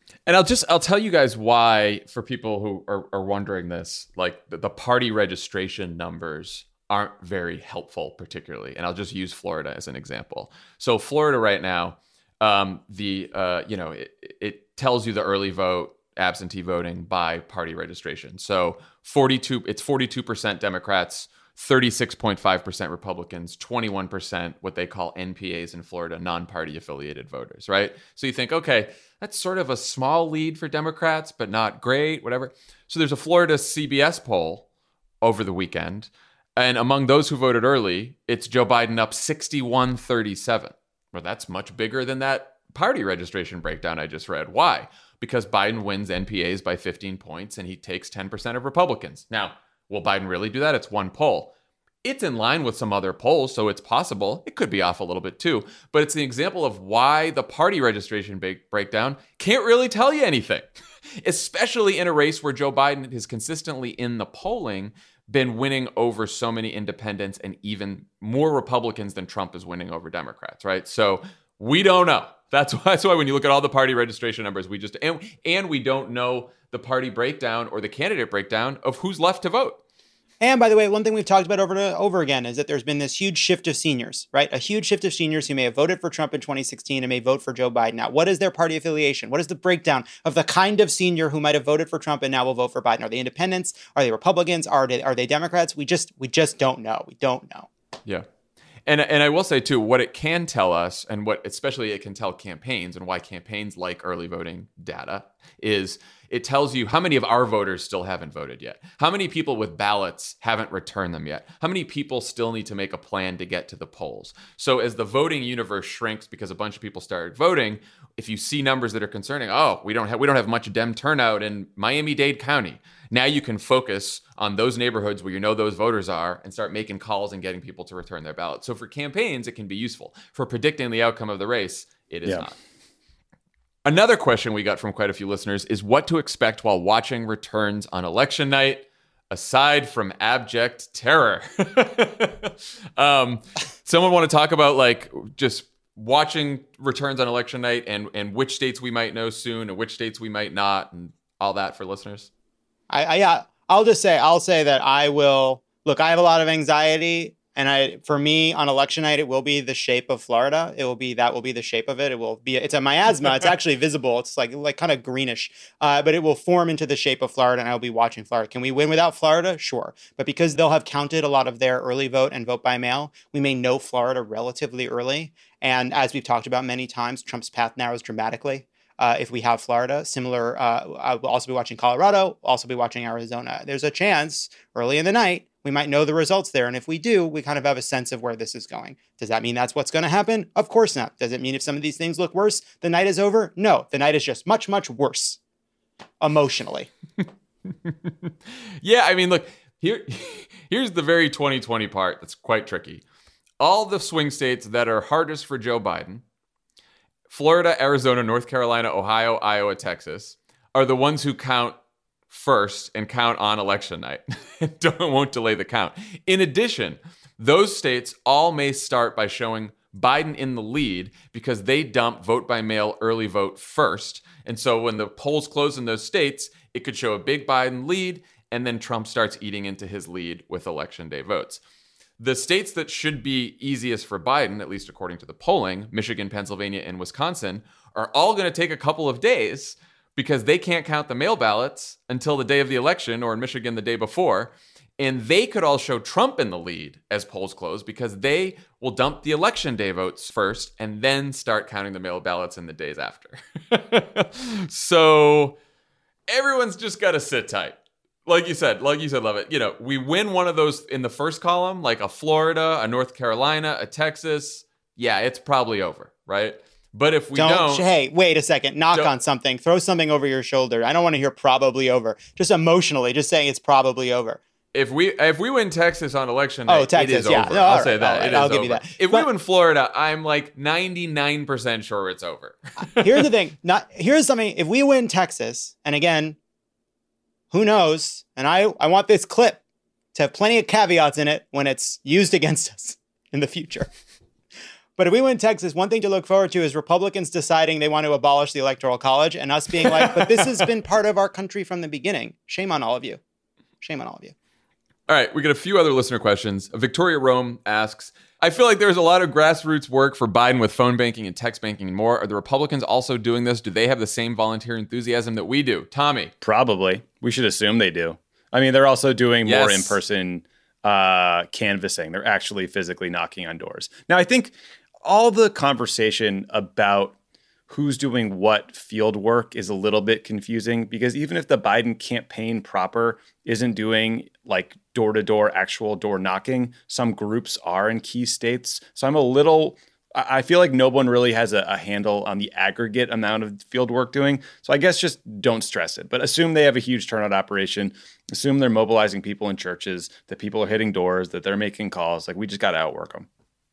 And I'll just I'll tell you guys why, for people who are, are wondering this, like the, the party registration numbers aren't very helpful, particularly. And I'll just use Florida as an example. So Florida right now, um, the uh, you know it, it tells you the early vote, absentee voting by party registration. So forty-two, it's forty-two percent Democrats, thirty-six point five percent Republicans, twenty-one percent what they call N P As in Florida, non-party affiliated voters, right? So you think, okay, that's sort of a small lead for Democrats, but not great, whatever. So there's a Florida C B S poll over the weekend, and among those who voted early, it's Joe Biden up sixty-one thirty-seven. Well, that's much bigger than that party registration breakdown I just read. Why? Because Biden wins N P As by fifteen points and he takes ten percent of Republicans. Now, will Biden really do that? It's one poll. It's in line with some other polls, so it's possible. It could be off a little bit too, but it's the example of why the party registration breakdown can't really tell you anything, especially in a race where Joe Biden has consistently in the polling been winning over so many independents and even more Republicans than Trump is winning over Democrats, right? So we don't know. That's why, that's why when you look at all the party registration numbers, we just, and, and we don't know the party breakdown or the candidate breakdown of who's left to vote. And by the way, one thing we've talked about over and over again is that there's been this huge shift of seniors, right? A huge shift of seniors who may have voted for Trump in twenty sixteen and may vote for Joe Biden now. What is their party affiliation? What is the breakdown of the kind of senior who might have voted for Trump and now will vote for Biden? Are they independents? Are they Republicans? Are they, are they Democrats? We just we just don't know. We don't know. Yeah. And and I will say, too, what it can tell us, and what especially it can tell campaigns, and why campaigns like early voting data, is it tells you how many of our voters still haven't voted yet. How many people with ballots haven't returned them yet? How many people still need to make a plan to get to the polls? So as the voting universe shrinks because a bunch of people started voting, if you see numbers that are concerning, oh, we don't have we don't have much Dem turnout in Miami-Dade County. Now you can focus on those neighborhoods where you know those voters are and start making calls and getting people to return their ballots. So for campaigns, it can be useful. For predicting the outcome of the race, it is yeah. not. Another question we got from quite a few listeners is what to expect while watching returns on election night, aside from abject terror. um, someone want to talk about like just watching returns on election night and, and which states we might know soon and which states we might not and all that for listeners? I, I yeah, I'll just say, I'll say that I will, look, I have a lot of anxiety. And I, for me, on election night, it will be the shape of Florida. It will be, that will be the shape of it. It will be, it's a miasma. It's actually visible. It's like, like kind of greenish, uh, but it will form into the shape of Florida, and I'll be watching Florida. Can we win without Florida? Sure. But because they'll have counted a lot of their early vote and vote by mail, we may know Florida relatively early. And as we've talked about many times, Trump's path narrows dramatically. Uh, if we have Florida, similar, uh, I will also be watching Colorado, also be watching Arizona. There's a chance early in the night, we might know the results there. And if we do, we kind of have a sense of where this is going. Does that mean that's what's going to happen? Of course not. Does it mean if some of these things look worse, the night is over? No, the night is just much, much worse emotionally. Yeah, I mean, look, here, here's the very twenty twenty part that's quite tricky. All the swing states that are hardest for Joe Biden, Florida, Arizona, North Carolina, Ohio, Iowa, Texas, are the ones who count first and count on election night. Don't won't delay the count. In addition, those states all may start by showing Biden in the lead because they dump vote by mail early vote first. And so when the polls close in those states, it could show a big Biden lead, and then Trump starts eating into his lead with election day votes. The states that should be easiest for Biden, at least according to the polling, Michigan, Pennsylvania, and Wisconsin, are all going to take a couple of days because they can't count the mail ballots until the day of the election, or in Michigan the day before. And they could all show Trump in the lead as polls close because they will dump the election day votes first and then start counting the mail ballots in the days after. So everyone's just got to sit tight. Like you said, like you said, love it. You know, we win one of those in the first column, like a Florida, a North Carolina, a Texas. Yeah, it's probably over, right? But if we don't, don't hey, wait a second, knock on something, throw something over your shoulder. I don't want to hear probably over. Just emotionally, just saying it's probably over. If we if we win Texas on election night, oh, Texas, it is yeah. over. No, I'll right, say that. Right, it I'll is give over. you that. If but, we win Florida, I'm like ninety-nine percent sure it's over. Here's the thing. Not here's something. If we win Texas, and again, who knows? And I, I want this clip to have plenty of caveats in it when it's used against us in the future. But if we win Texas, one thing to look forward to is Republicans deciding they want to abolish the Electoral College and us being like, but this has been part of our country from the beginning. Shame on all of you. Shame on all of you. All right, we got a few other listener questions. Victoria Rome asks, I feel like there's a lot of grassroots work for Biden with phone banking and text banking and more. Are the Republicans also doing this? Do they have the same volunteer enthusiasm that we do? Tommy. Probably. We should assume they do. I mean, they're also doing Yes. more in-person uh, canvassing. They're actually physically knocking on doors. Now, I think all the conversation about who's doing what field work is a little bit confusing because even if the Biden campaign proper isn't doing like door-to-door actual door knocking, some groups are in key states. So I'm a little, I feel like no one really has a, a handle on the aggregate amount of field work doing. So I guess just don't stress it, but assume they have a huge turnout operation. Assume they're mobilizing people in churches, that people are hitting doors, that they're making calls. Like we just got to outwork them.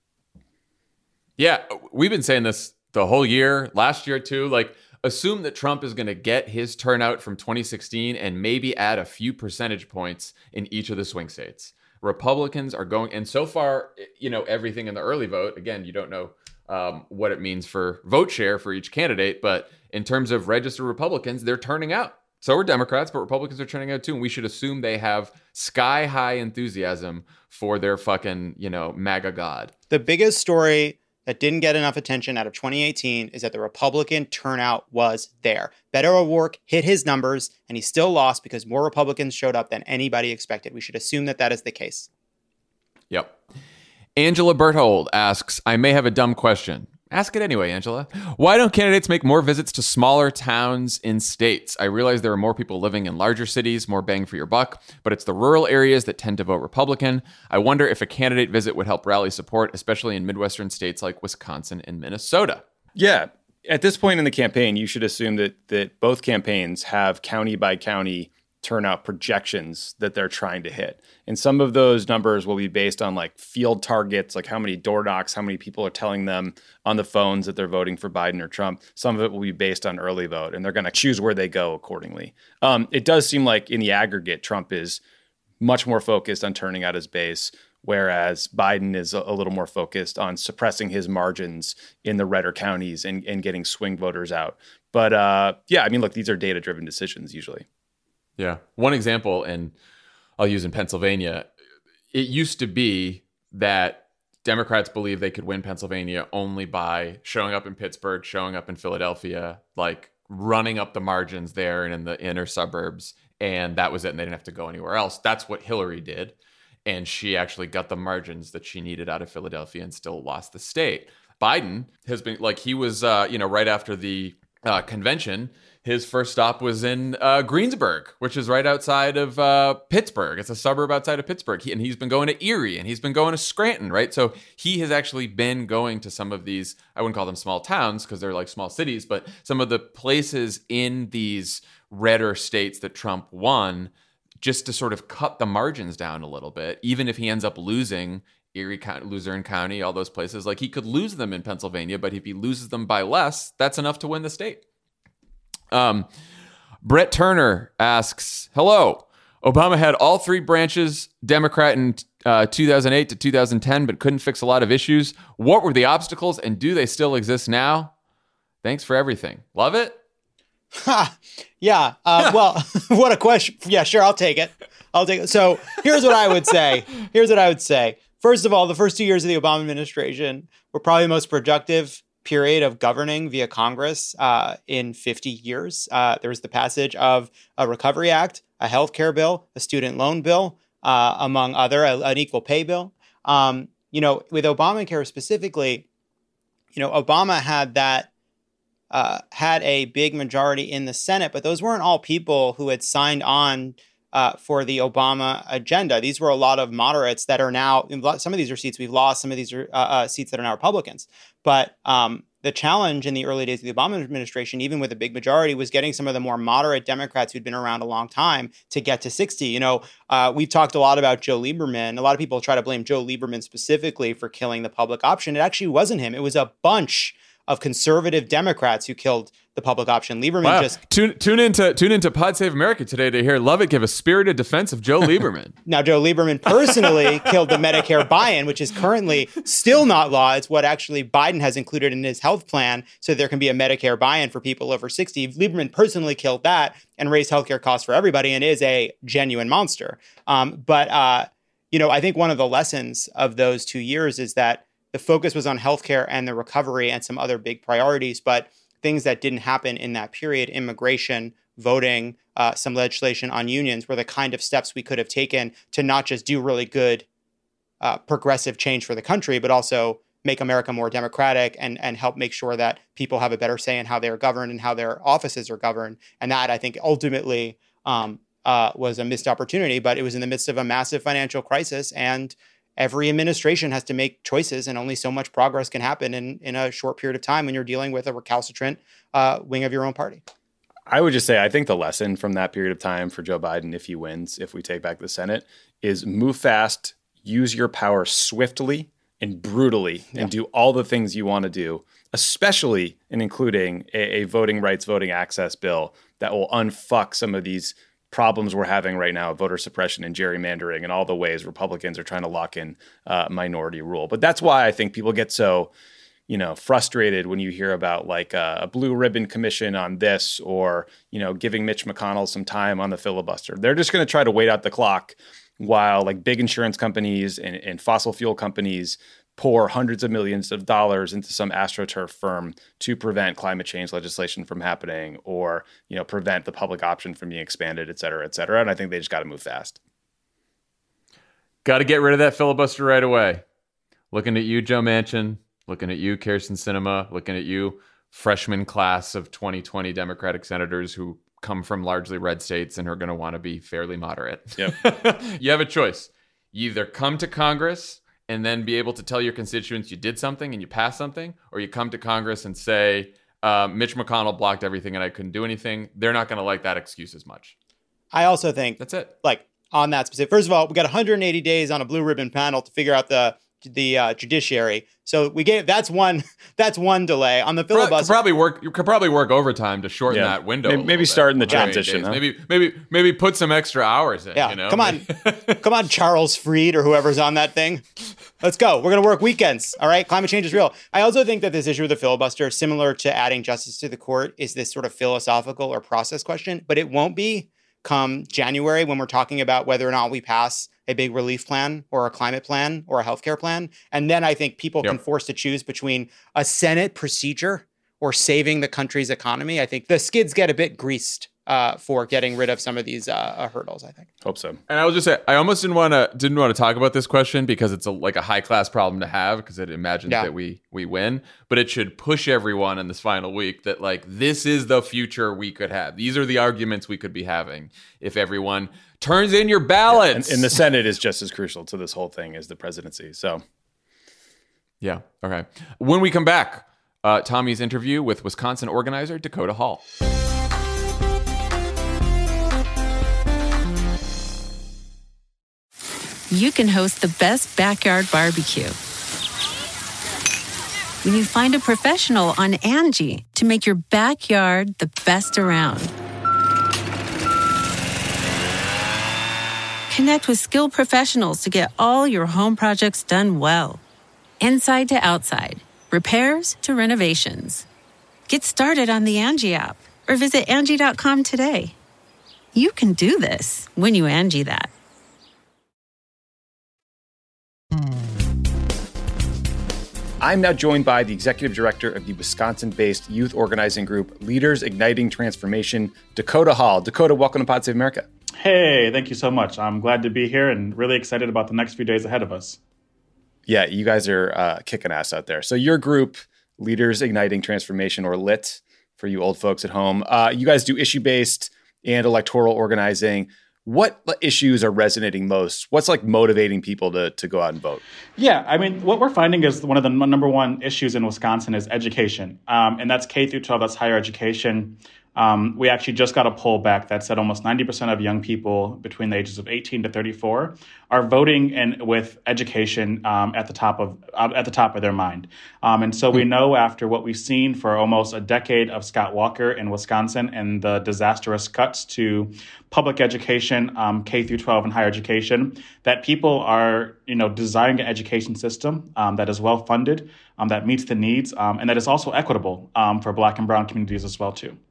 Yeah, we've been saying this the whole year, last year too. Like, assume that Trump is going to get his turnout from twenty sixteen and maybe add a few percentage points in each of the swing states. Republicans are going, and so far, you know, everything in the early vote, again, you don't know um, what it means for vote share for each candidate, but in terms of registered Republicans, they're turning out. So are Democrats, but Republicans are turning out too. And we should assume they have sky high enthusiasm for their fucking, you know, MAGA God. The biggest story that didn't get enough attention out of twenty eighteen is that the Republican turnout was there. Beto O'Rourke hit his numbers, and he still lost because more Republicans showed up than anybody expected. We should assume that that is the case. Yep. Angela Berthold asks, I may have a dumb question. Ask it anyway, Angela. Why don't candidates make more visits to smaller towns in states? I realize there are more people living in larger cities, more bang for your buck, but it's the rural areas that tend to vote Republican. I wonder if a candidate visit would help rally support, especially in Midwestern states like Wisconsin and Minnesota. Yeah. At this point in the campaign, you should assume that that both campaigns have county by county turnout projections that they're trying to hit. And some of those numbers will be based on like field targets, like how many door knocks, how many people are telling them on the phones that they're voting for Biden or Trump. Some of it will be based on early vote, and they're going to choose where they go accordingly. Um, it does seem like in the aggregate, Trump is much more focused on turning out his base, whereas Biden is a, a little more focused on suppressing his margins in the redder counties and, and getting swing voters out. But uh, yeah, I mean, look, these are data-driven decisions usually. Yeah. One example, and I'll use in Pennsylvania, it used to be that Democrats believed they could win Pennsylvania only by showing up in Pittsburgh, showing up in Philadelphia, like running up the margins there and in the inner suburbs. And that was it. And they didn't have to go anywhere else. That's what Hillary did. And she actually got the margins that she needed out of Philadelphia and still lost the state. Biden has been like, he was, uh, you know, right after the uh, convention, his first stop was in uh, Greensburg, which is right outside of uh, Pittsburgh. It's a suburb outside of Pittsburgh. He, and he's been going to Erie, and he's been going to Scranton, right? So he has actually been going to some of these, I wouldn't call them small towns because they're like small cities, but some of the places in these redder states that Trump won just to sort of cut the margins down a little bit, even if he ends up losing Erie County, Luzerne County, all those places. Like he could lose them in Pennsylvania, but if he loses them by less, that's enough to win the state. Um, Brett Turner asks, hello, Obama had all three branches Democrat in uh, two thousand eight to two thousand ten, but couldn't fix a lot of issues. What were the obstacles and do they still exist now? Thanks for everything. Love it. Ha, yeah. Uh, well, what a question. Yeah, sure. I'll take it. I'll take it. So here's what I would say. Here's what I would say. First of all, the first two years of the Obama administration were probably the most productive period of governing via Congress uh, in fifty years. Uh, there was the passage of a Recovery Act, a health care bill, a student loan bill, uh, among other, a, an equal pay bill. Um, you know, with Obamacare specifically, you know, Obama had that, uh, had a big majority in the Senate, but those weren't all people who had signed on Uh, for the Obama agenda. These were a lot of moderates that are now, some of these are seats we've lost, some of these are uh, uh, seats that are now Republicans. But um, the challenge in the early days of the Obama administration, even with a big majority, was getting some of the more moderate Democrats who'd been around a long time to get to sixty. You know, uh, we've talked a lot about Joe Lieberman. A lot of people try to blame Joe Lieberman specifically for killing the public option. It actually wasn't him. It was a bunch of conservative Democrats who killed the public option. Lieberman wow. just tune tune into tune into Pod Save America today to hear Lovett give a spirited defense of Joe Lieberman. Now, Joe Lieberman personally killed the Medicare buy-in, which is currently still not law. It's what actually Biden has included in his health plan, so there can be a Medicare buy-in for people over sixty. Lieberman personally killed that and raised healthcare costs for everybody, and is a genuine monster. Um, but uh, you know, I think one of the lessons of those two years is that the focus was on healthcare and the recovery and some other big priorities, but things that didn't happen in that period, immigration, voting, uh, some legislation on unions, were the kind of steps we could have taken to not just do really good uh, progressive change for the country, but also make America more democratic and, and help make sure that people have a better say in how they're governed and how their offices are governed. And that, I think, ultimately um, uh, was a missed opportunity, but it was in the midst of a massive financial crisis, and every administration has to make choices, and only so much progress can happen in, in a short period of time when you're dealing with a recalcitrant uh, wing of your own party. I would just say, I think the lesson from that period of time for Joe Biden, if he wins, if we take back the Senate, is move fast, use your power swiftly and brutally, yeah. and do all the things you want to do, especially in including a, a voting rights, voting access bill that will unfuck some of these problems we're having right now, voter suppression and gerrymandering and all the ways Republicans are trying to lock in uh, minority rule. But that's why I think people get so, you know, frustrated when you hear about like uh, a blue ribbon commission on this, or, you know, giving Mitch McConnell some time on the filibuster. They're just going to try to wait out the clock while like big insurance companies and, and fossil fuel companies pour hundreds of millions of dollars into some AstroTurf firm to prevent climate change legislation from happening, or, you know, prevent the public option from being expanded, et cetera, et cetera. And I think they just got to move fast. Got to get rid of that filibuster right away. Looking at you, Joe Manchin. Looking at you, Kyrsten Sinema. Looking at you, freshman class of twenty twenty Democratic senators who come from largely red states and are going to want to be fairly moderate. Yep. You have a choice. You either come to Congress and then be able to tell your constituents you did something and you passed something, or you come to Congress and say, uh, Mitch McConnell blocked everything and I couldn't do anything. They're not going to like that excuse as much. I also think that's it. Like on that specific, first of all, we got one hundred eighty days on a blue ribbon panel to figure out the the uh, judiciary. So we gave that's one that's one delay on the filibuster. Could probably work. You could probably work overtime to shorten yeah. that window. Maybe, maybe start in the yeah. transition. Huh? Maybe maybe maybe put some extra hours in. Yeah, you know? come on, come on, Charles Freed or whoever's on that thing. Let's go. We're gonna work weekends. All right, climate change is real. I also think that this issue of the filibuster, similar to adding justice to the court, is this sort of philosophical or process question, but it won't be come January when we're talking about whether or not we pass a big relief plan or a climate plan or a healthcare plan. And then I think people yep. can force to choose between a Senate procedure or saving the country's economy. I think the skids get a bit greased uh, for getting rid of some of these uh, hurdles, I think. Hope so. And I will just say, I almost didn't want to didn't want to talk about this question because it's a, like a high class problem to have, because it imagines yeah. that we we win, but it should push everyone in this final week that like this is the future we could have. These are the arguments we could be having if everyone turns in your ballots. Yeah, and, and the Senate is just as crucial to this whole thing as the presidency. So, yeah. Okay. When we come back, uh, Tommy's interview with Wisconsin organizer Dakota Hall. You can host the best backyard barbecue when you find a professional on Angie to make your backyard the best around. Connect with skilled professionals to get all your home projects done well. Inside to outside, repairs to renovations. Get started on the Angie app or visit Angie dot com today. You can do this when you Angie that. I'm now joined by the executive director of the Wisconsin-based youth organizing group Leaders Igniting Transformation, Dakota Hall. Dakota, welcome to Pod Save America. Hey, thank you so much. I'm glad to be here and really excited about the next few days ahead of us. Yeah, you guys are uh, kicking ass out there. So your group, Leaders Igniting Transformation, or LIT, for you old folks at home, uh, you guys do issue-based and electoral organizing. What issues are resonating most? What's like motivating people to to go out and vote? Yeah, I mean, what we're finding is one of the number one issues in Wisconsin is education. Um, and that's K through twelve, that's higher education. Um, we actually just got a poll back that said almost ninety percent of young people between the ages of eighteen to thirty-four are voting and with education um, at the top of uh, at the top of their mind. Um, and so we know after what we've seen for almost a decade of Scott Walker in Wisconsin and the disastrous cuts to public education, um, K through twelve and higher education, that people are, you know, desiring an education system um, that is well funded, um, that meets the needs, um, and that is also equitable um, for Black and brown communities as well too.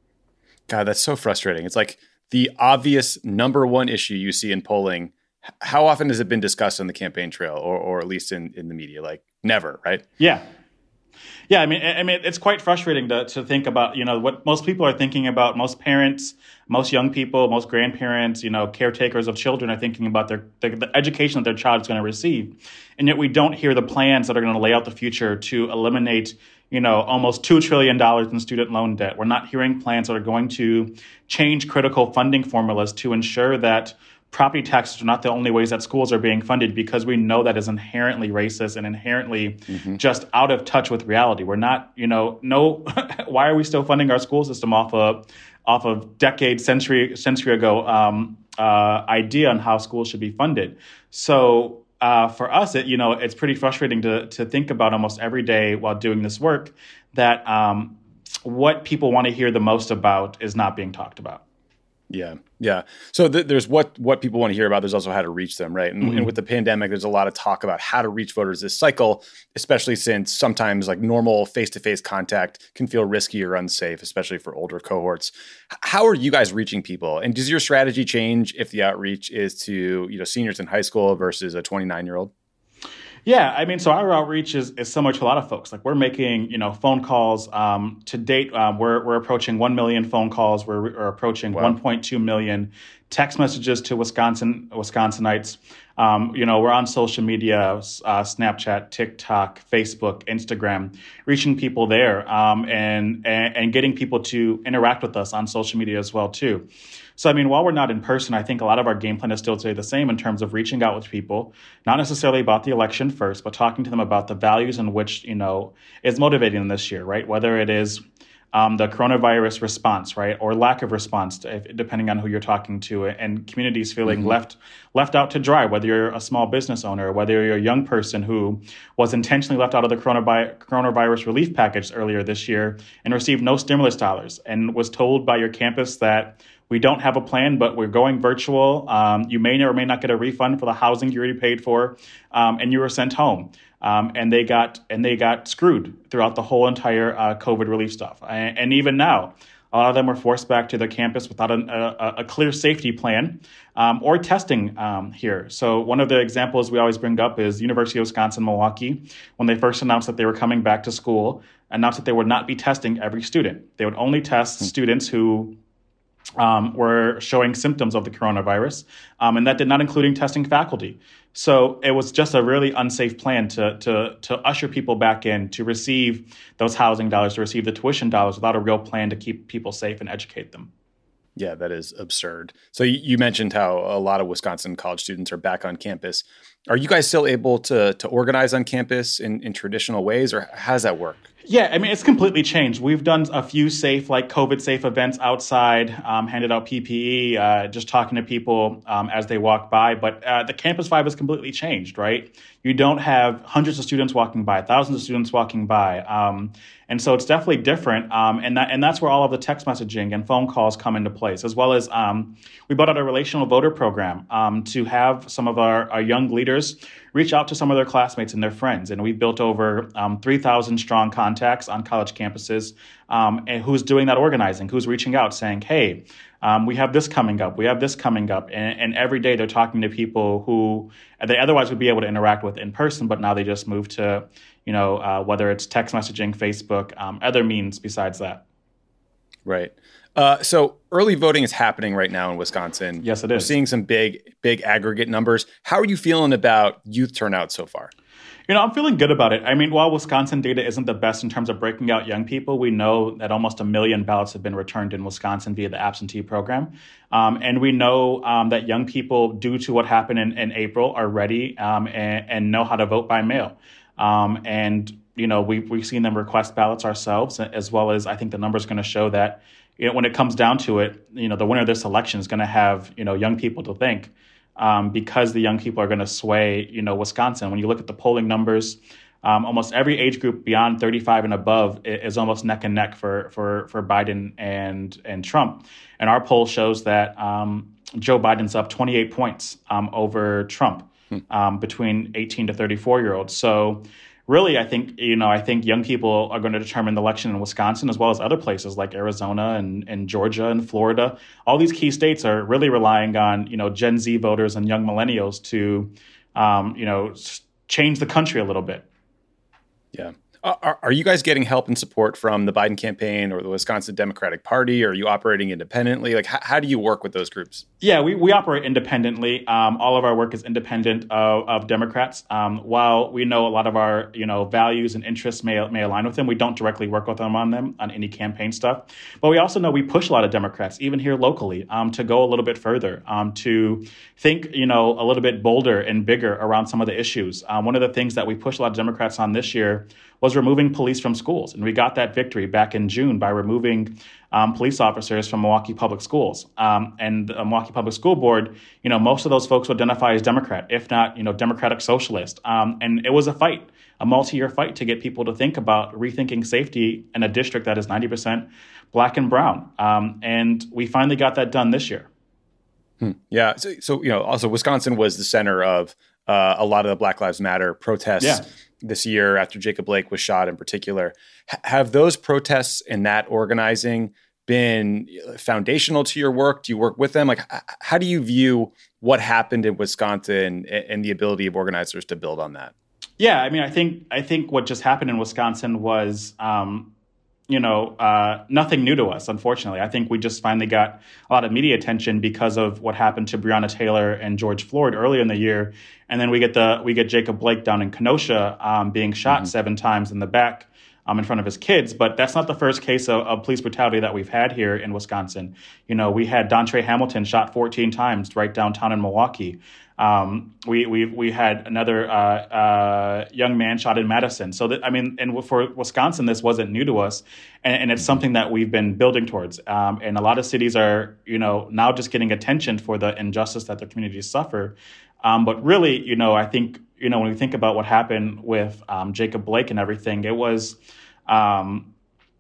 God, that's so frustrating. It's like the obvious number one issue you see in polling. How often has it been discussed on the campaign trail or, or at least in, in the media? Like never, right? Yeah. Yeah, I mean, I mean, it's quite frustrating to, to think about, you know, what most people are thinking about. Most parents, most young people, most grandparents, you know, caretakers of children are thinking about their the, the education that their child is going to receive. And yet we don't hear the plans that are going to lay out the future to eliminate, you know, almost two trillion dollars in student loan debt. We're not hearing plans that are going to change critical funding formulas to ensure that property taxes are not the only ways that schools are being funded, because we know that is inherently racist and inherently mm-hmm. just out of touch with reality. We're not, you know, no, why are we still funding our school system off of, off of decade, century, century ago um, uh, idea on how schools should be funded? So uh, for us, it, you know, it's pretty frustrating to to think about almost every day while doing this work that um, what people want to hear the most about is not being talked about. Yeah. Yeah. So th- there's what what people want to hear about. There's also how to reach them, right? And, mm-hmm. and with the pandemic, there's a lot of talk about how to reach voters this cycle, especially since sometimes like normal face-to-face contact can feel risky or unsafe, especially for older cohorts. H- how are you guys reaching people? And does your strategy change if the outreach is to, you know, seniors in high school versus a twenty-nine-year-old? Yeah, I mean, so our outreach is, is similar to a lot of folks. Like we're making, you know, phone calls. Um, to date, um, we're we're approaching one million phone calls. We're, we're approaching wow. one point two million text messages to Wisconsin Wisconsinites. Um, you know, we're on social media, uh, Snapchat, TikTok, Facebook, Instagram, reaching people there um, and, and and getting people to interact with us on social media as well too. So, I mean, while we're not in person, I think a lot of our game plan is still stay the same in terms of reaching out with people, not necessarily about the election first, but talking to them about the values in which, you know, is motivating them this year, right? Whether it is um, the coronavirus response, right, or lack of response, to, if, depending on who you're talking to, and communities feeling mm-hmm. left left out to dry, whether you're a small business owner, whether you're a young person who was intentionally left out of the coronavi- coronavirus relief package earlier this year and received no stimulus dollars and was told by your campus that we don't have a plan, but we're going virtual. Um, you may or may not get a refund for the housing you already paid for, um, and you were sent home. Um, and they got and they got screwed throughout the whole entire uh, COVID relief stuff. And, and even now, a lot of them were forced back to their campus without a, a, a clear safety plan um, or testing um, here. So one of the examples we always bring up is University of Wisconsin-Milwaukee. When they first announced that they were coming back to school, announced that they would not be testing every student. They would only test mm-hmm. students who Um, were showing symptoms of the coronavirus, um, and that did not including testing faculty. So it was just a really unsafe plan to to to usher people back in to receive those housing dollars, to receive the tuition dollars without a real plan to keep people safe and educate them. Yeah, that is absurd. So you mentioned how a lot of Wisconsin college students are back on campus. Are you guys still able to to organize on campus in, in traditional ways, or how does that work? Yeah, I mean, it's completely changed. We've done a few safe, like COVID safe events outside, um, handed out P P E, uh, just talking to people um, as they walk by. But uh, the campus vibe has completely changed, right? You don't have hundreds of students walking by, thousands of students walking by. Um, and so it's definitely different. Um, and that, and that's where all of the text messaging and phone calls come into place, as well as um, we brought out a relational voter program um, to have some of our, our young leaders reach out to some of their classmates and their friends. And we've built over um, three thousand strong contacts on college campuses. Um, and who's doing that organizing, who's reaching out saying, hey, um, we have this coming up, we have this coming up. And, and every day they're talking to people who they otherwise would be able to interact with in person, but now they just move to, you know, uh, whether it's text messaging, Facebook, um, other means besides that. Right. Uh, so early voting is happening right now in Wisconsin. Yes, it is. We're seeing some big, big aggregate numbers. How are you feeling about youth turnout so far? You know, I'm feeling good about it. I mean, while Wisconsin data isn't the best in terms of breaking out young people, we know that almost a million ballots have been returned in Wisconsin via the absentee program. Um, and we know um, that young people, due to what happened in, in April, are ready um, and, and know how to vote by mail. Um, and you know, we, we've seen them request ballots ourselves, as well as I think the numbers are going to show that, you know, when it comes down to it, you know, the winner of this election is going to have, you know, young people to think, um, because the young people are going to sway, you know, Wisconsin. When you look at the polling numbers, um, almost every age group beyond thirty-five and above is almost neck and neck for for for Biden and and Trump. And our poll shows that um, Joe Biden's up twenty-eight points um, over Trump um, between eighteen to thirty-four year olds. So really, I think, you know, I think young people are going to determine the election in Wisconsin, as well as other places like Arizona and, and Georgia and Florida. All these key states are really relying on, you know, Gen Z voters and young millennials to, um, you know, change the country a little bit. Yeah. Are, are you guys getting help and support from the Biden campaign or the Wisconsin Democratic Party? Or are you operating independently? Like, how, how do you work with those groups? Yeah, we, we operate independently. Um, all of our work is independent of, of Democrats. Um, while we know a lot of our, you know, values and interests may may align with them, we don't directly work with them on them on any campaign stuff. But we also know we push a lot of Democrats, even here locally, um, to go a little bit further, um, to think, you know, a little bit bolder and bigger around some of the issues. Um, one of the things that we pushed a lot of Democrats on this year was removing police from schools. And we got that victory back in June by removing um, police officers from Milwaukee Public Schools. Um, and the Milwaukee Public School Board, you know, most of those folks would identify as Democrat, if not, you know, Democratic Socialist. Um, and it was a fight, a multi-year fight to get people to think about rethinking safety in a district that is ninety percent black and brown. Um, and we finally got that done this year. Hmm. Yeah. So, so, you know, also Wisconsin was the center of uh, a lot of the Black Lives Matter protests. Yeah. This year after Jacob Blake was shot in particular. H- have those protests and that organizing been foundational to your work? Do you work with them? Like, h- how do you view what happened in Wisconsin and, and the ability of organizers to build on that? Yeah, I mean, I think I think what just happened in Wisconsin was, um, you know, uh, nothing new to us, unfortunately. I think we just finally got a lot of media attention because of what happened to Breonna Taylor and George Floyd earlier in the year. And then we get the we get Jacob Blake down in Kenosha um, being shot mm-hmm. seven times in the back um, in front of his kids. But that's not the first case of, of police brutality that we've had here in Wisconsin. You know, we had Dontre Hamilton shot fourteen times right downtown in Milwaukee. Um, we we we had another uh, uh, young man shot in Madison. So that, I mean, and for Wisconsin, this wasn't new to us, and, and it's something that we've been building towards. Um, and a lot of cities are, you know, now just getting attention for the injustice that their communities suffer. Um, but really, you know, I think, you know, when we think about what happened with um, Jacob Blake and everything, it was, um,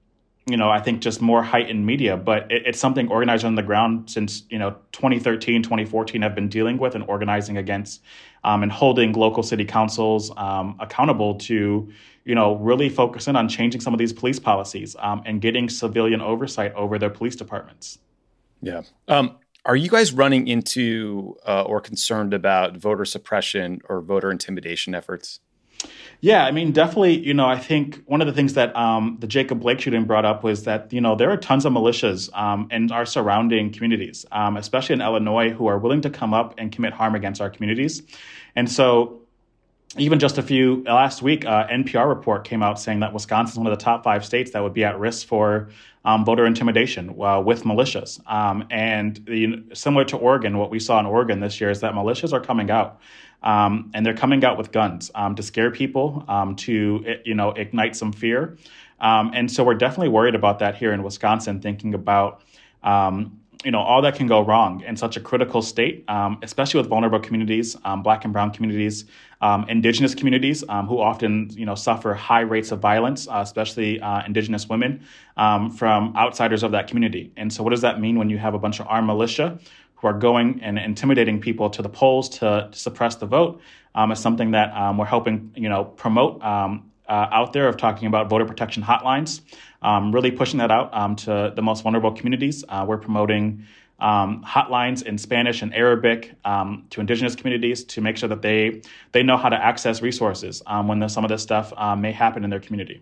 you know, I think just more heightened media, but it, it's something organizers on the ground since, you know, twenty thirteen, twenty fourteen have been dealing with and organizing against um, and holding local city councils um, accountable to, you know, really focusing on changing some of these police policies um, and getting civilian oversight over their police departments. Yeah. Um, are you guys running into uh, or concerned about voter suppression or voter intimidation efforts? Yeah, I mean, definitely, you know, I think one of the things that um, the Jacob Blake shooting brought up was that, you know, there are tons of militias um, in our surrounding communities, um, especially in Illinois, who are willing to come up and commit harm against our communities. And so even just a few last week, uh, N P R report came out saying that Wisconsin is one of the top five states that would be at risk for um, voter intimidation uh, with militias. Um, and the, similar to Oregon, what we saw in Oregon this year is that militias are coming out. Um, and they're coming out with guns um, to scare people, um, to, you know, ignite some fear. Um, and so we're definitely worried about that here in Wisconsin, thinking about, um, you know, all that can go wrong in such a critical state, um, especially with vulnerable communities, um, Black and brown communities, um, Indigenous communities um, who often, you know, suffer high rates of violence, uh, especially uh, Indigenous women um, from outsiders of that community. And so what does that mean when you have a bunch of armed militia who are going and intimidating people to the polls to, to suppress the vote? Um, is something that um, we're helping, you know, promote um, uh, out there, of talking about voter protection hotlines, um, really pushing that out um, to the most vulnerable communities. Uh, we're promoting um, hotlines in Spanish and Arabic um, to Indigenous communities to make sure that they they know how to access resources um, when the, some of this stuff uh, may happen in their community.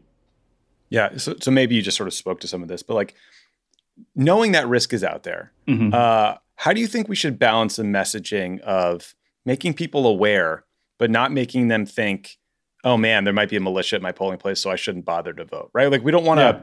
Yeah, so, so maybe you just sort of spoke to some of this, but like knowing that risk is out there, mm-hmm. uh, how do you think we should balance the messaging of making people aware, but not making them think, oh man, there might be a militia at my polling place, so I shouldn't bother to vote, right? Like we don't want to,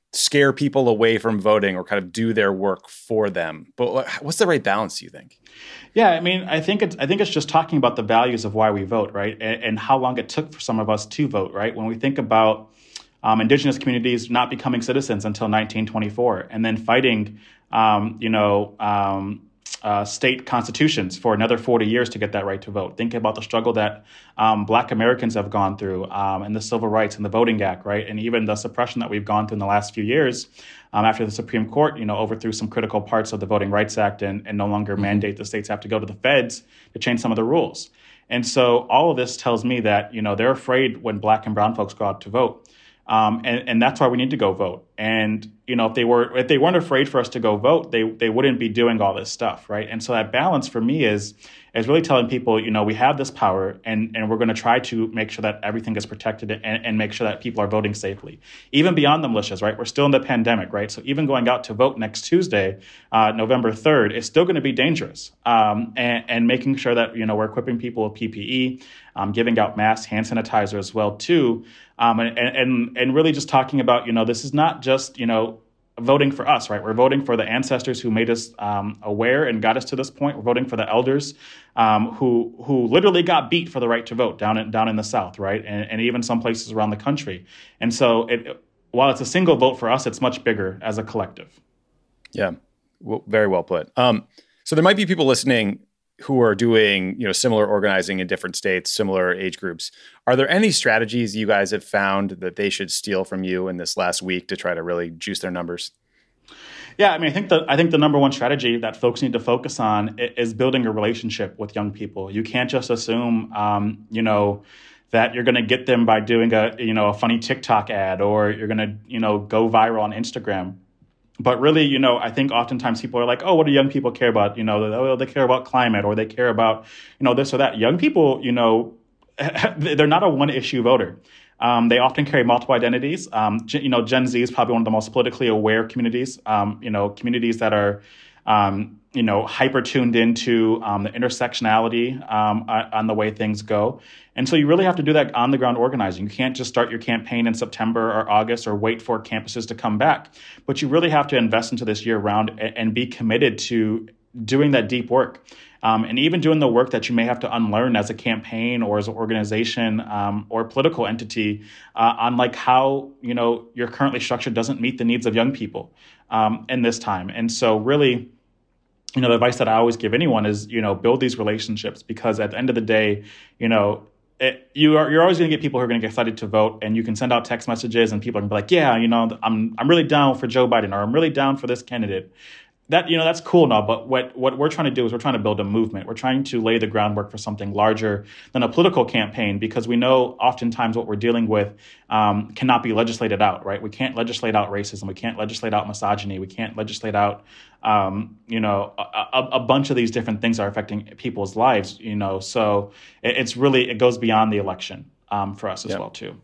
scare people away from voting or kind of do their work for them. But what's the right balance, do you think? Yeah, I mean, I think it's I think it's just talking about the values of why we vote, right? And, and how long it took for some of us to vote, right? When we think about um, indigenous communities not becoming citizens until nineteen twenty-four, and then fighting, um, you know, um, uh, state constitutions for another forty years to get that right to vote. Think about the struggle that um, Black Americans have gone through, um, and the Civil Rights and the Voting Act, right? And even the suppression that we've gone through in the last few years um, after the Supreme Court, you know, overthrew some critical parts of the Voting Rights Act and, and no longer mm-hmm. mandate the states have to go to the feds to change some of the rules. And so all of this tells me that, you know, they're afraid when Black and brown folks go out to vote. Um, and, and that's why we need to go vote. And, you know, if they were if they weren't afraid for us to go vote, they they wouldn't be doing all this stuff. Right. And so that balance for me is is really telling people, you know, we have this power and, and we're going to try to make sure that everything is protected and, and make sure that people are voting safely, even beyond the militias. Right. We're still in the pandemic. Right. So even going out to vote next Tuesday, uh, November third, is still going to be dangerous. Um, and, and making sure that, you know, we're equipping people with P P E, um, giving out masks, hand sanitizer as well, too. Um, and, and, and really just talking about, you know, this is not just, you know, voting for us, right? We're voting for the ancestors who made us um, aware and got us to this point. We're voting for the elders um, who who literally got beat for the right to vote down in, down in the South, right? And, and even some places around the country. And so it, while it's a single vote for us, it's much bigger as a collective. Yeah, well, very well put. Um, so there might be people listening who are doing, you know, similar organizing in different states, similar age groups. Are there any strategies you guys have found that they should steal from you in this last week to try to really juice their numbers? Yeah, I mean, I think the I think the number one strategy that folks need to focus on is building a relationship with young people. You can't just assume, um, you know, that you're going to get them by doing a, you know, a funny TikTok ad, or you're going to, you know, go viral on Instagram. But really, you know, I think oftentimes people are like, oh, what do young people care about? You know, oh, they care about climate, or they care about, you know, this or that. Young people, you know, they're not a one issue voter. Um, they often carry multiple identities. Um, you know, Gen Z is probably one of the most politically aware communities, um, you know, communities that are, um, you know, hyper tuned into um, the intersectionality um, on the way things go. And so you really have to do that on the ground organizing. You can't just start your campaign in September or August or wait for campuses to come back. But you really have to invest into this year round and, and be committed to doing that deep work. Um, and even doing the work that you may have to unlearn as a campaign or as an organization um, or political entity uh, on like how, you know, your currently structured doesn't meet the needs of young people um, in this time. And so really, you know, the advice that I always give anyone is, you know, build these relationships, because at the end of the day, you know, it, you are, you're always going to get people who are going to get excited to vote, and you can send out text messages and people are going to be like, yeah, you know, I'm I'm really down for Joe Biden, or I'm really down for this candidate. That, you know, that's cool now, but what, what we're trying to do is we're trying to build a movement. We're trying to lay the groundwork for something larger than a political campaign, because we know oftentimes what we're dealing with um, cannot be legislated out, right? We can't legislate out racism. We can't legislate out misogyny. We can't legislate out, um, you know, a, a bunch of these different things are affecting people's lives, you know. So it, it's really, it goes beyond the election um, for us as yep. well, too.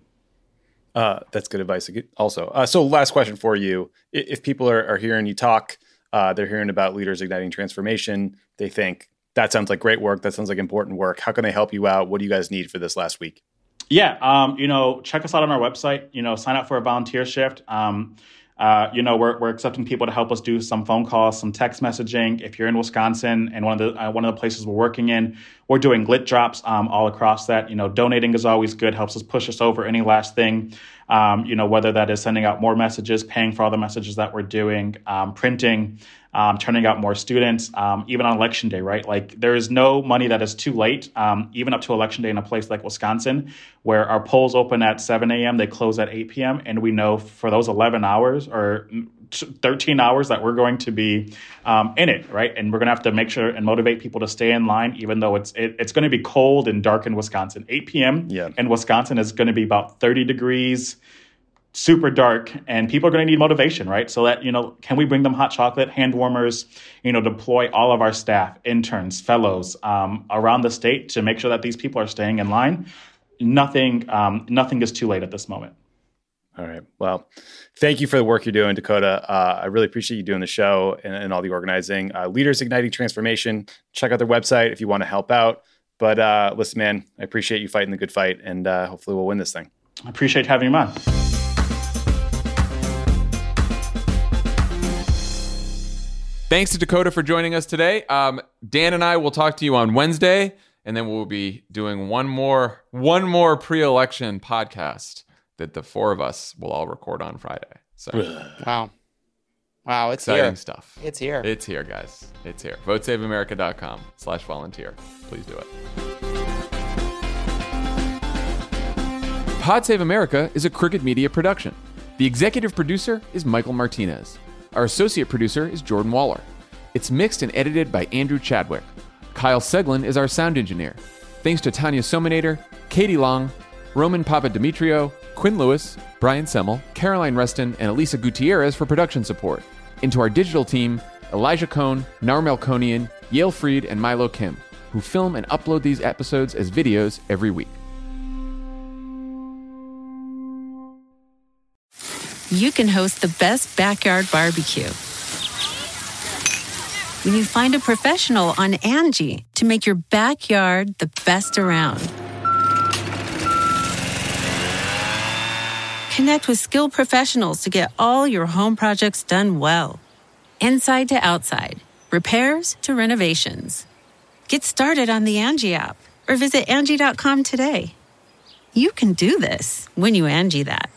Uh, that's good advice also. Uh, so last question for you. If people are, are hearing you talk, Uh, they're hearing about Leaders Igniting Transformation. They think, that sounds like great work. That sounds like important work. How can they help you out? What do you guys need for this last week? Yeah, um, you know, check us out on our website. You know, sign up for a volunteer shift. Um, uh, you know, we're we're accepting people to help us do some phone calls, some text messaging. If you're in Wisconsin and one of the uh, one of the places we're working in, we're doing glit drops um, all across that. You know, donating is always good. Helps us push us over any last thing. Um, you know, whether that is sending out more messages, paying for all the messages that we're doing, um, printing, um, turning out more students, um, even on election day, right? Like, there is no money that is too late, um, even up to election day in a place like Wisconsin, where our polls open at seven a.m., they close at eight p.m., and we know for those eleven hours or thirteen hours that we're going to be um, in it, right? And we're going to have to make sure and motivate people to stay in line, even though it's it, it's going to be cold and dark in Wisconsin. eight p.m. Yeah. in Wisconsin is going to be about thirty degrees, super dark, and people are going to need motivation, right? So that, you know, can we bring them hot chocolate, hand warmers, you know, deploy all of our staff, interns, fellows um, around the state to make sure that these people are staying in line? Nothing, um, nothing is too late at this moment. All right. Well, thank you for the work you're doing, Dakota. Uh, I really appreciate you doing the show and, and all the organizing. Uh, Leaders Igniting Transformation. Check out their website if you want to help out. But uh, listen, man, I appreciate you fighting the good fight, and uh, hopefully we'll win this thing. I appreciate having you on. Thanks to Dakota for joining us today. Um, Dan and I will talk to you on Wednesday, and then we'll be doing one more one more pre-election podcast that the four of us will all record on Friday. So wow. Wow, it's exciting here. stuff. It's here. It's here, guys. It's here. vote save america dot com slash volunteer. Please do it. Pod Save America is a Crooked Media production. The executive producer is Michael Martinez. Our associate producer is Jordan Waller. It's mixed and edited by Andrew Chadwick. Kyle Seglin is our sound engineer. Thanks to Tanya Sominator, Katie Long, Roman Papadimitriou, Quinn Lewis, Brian Semmel, Caroline Reston, and Elisa Gutierrez for production support. And to our digital team, Elijah Cohn, Nar Melkonian, Yale Freed, and Milo Kim, who film and upload these episodes as videos every week. You can host the best backyard barbecue when you find a professional on Angie to make your backyard the best around. Connect with skilled professionals to get all your home projects done well. Inside to outside, repairs to renovations. Get started on the Angie app or visit Angie dot com today. You can do this when you Angie that.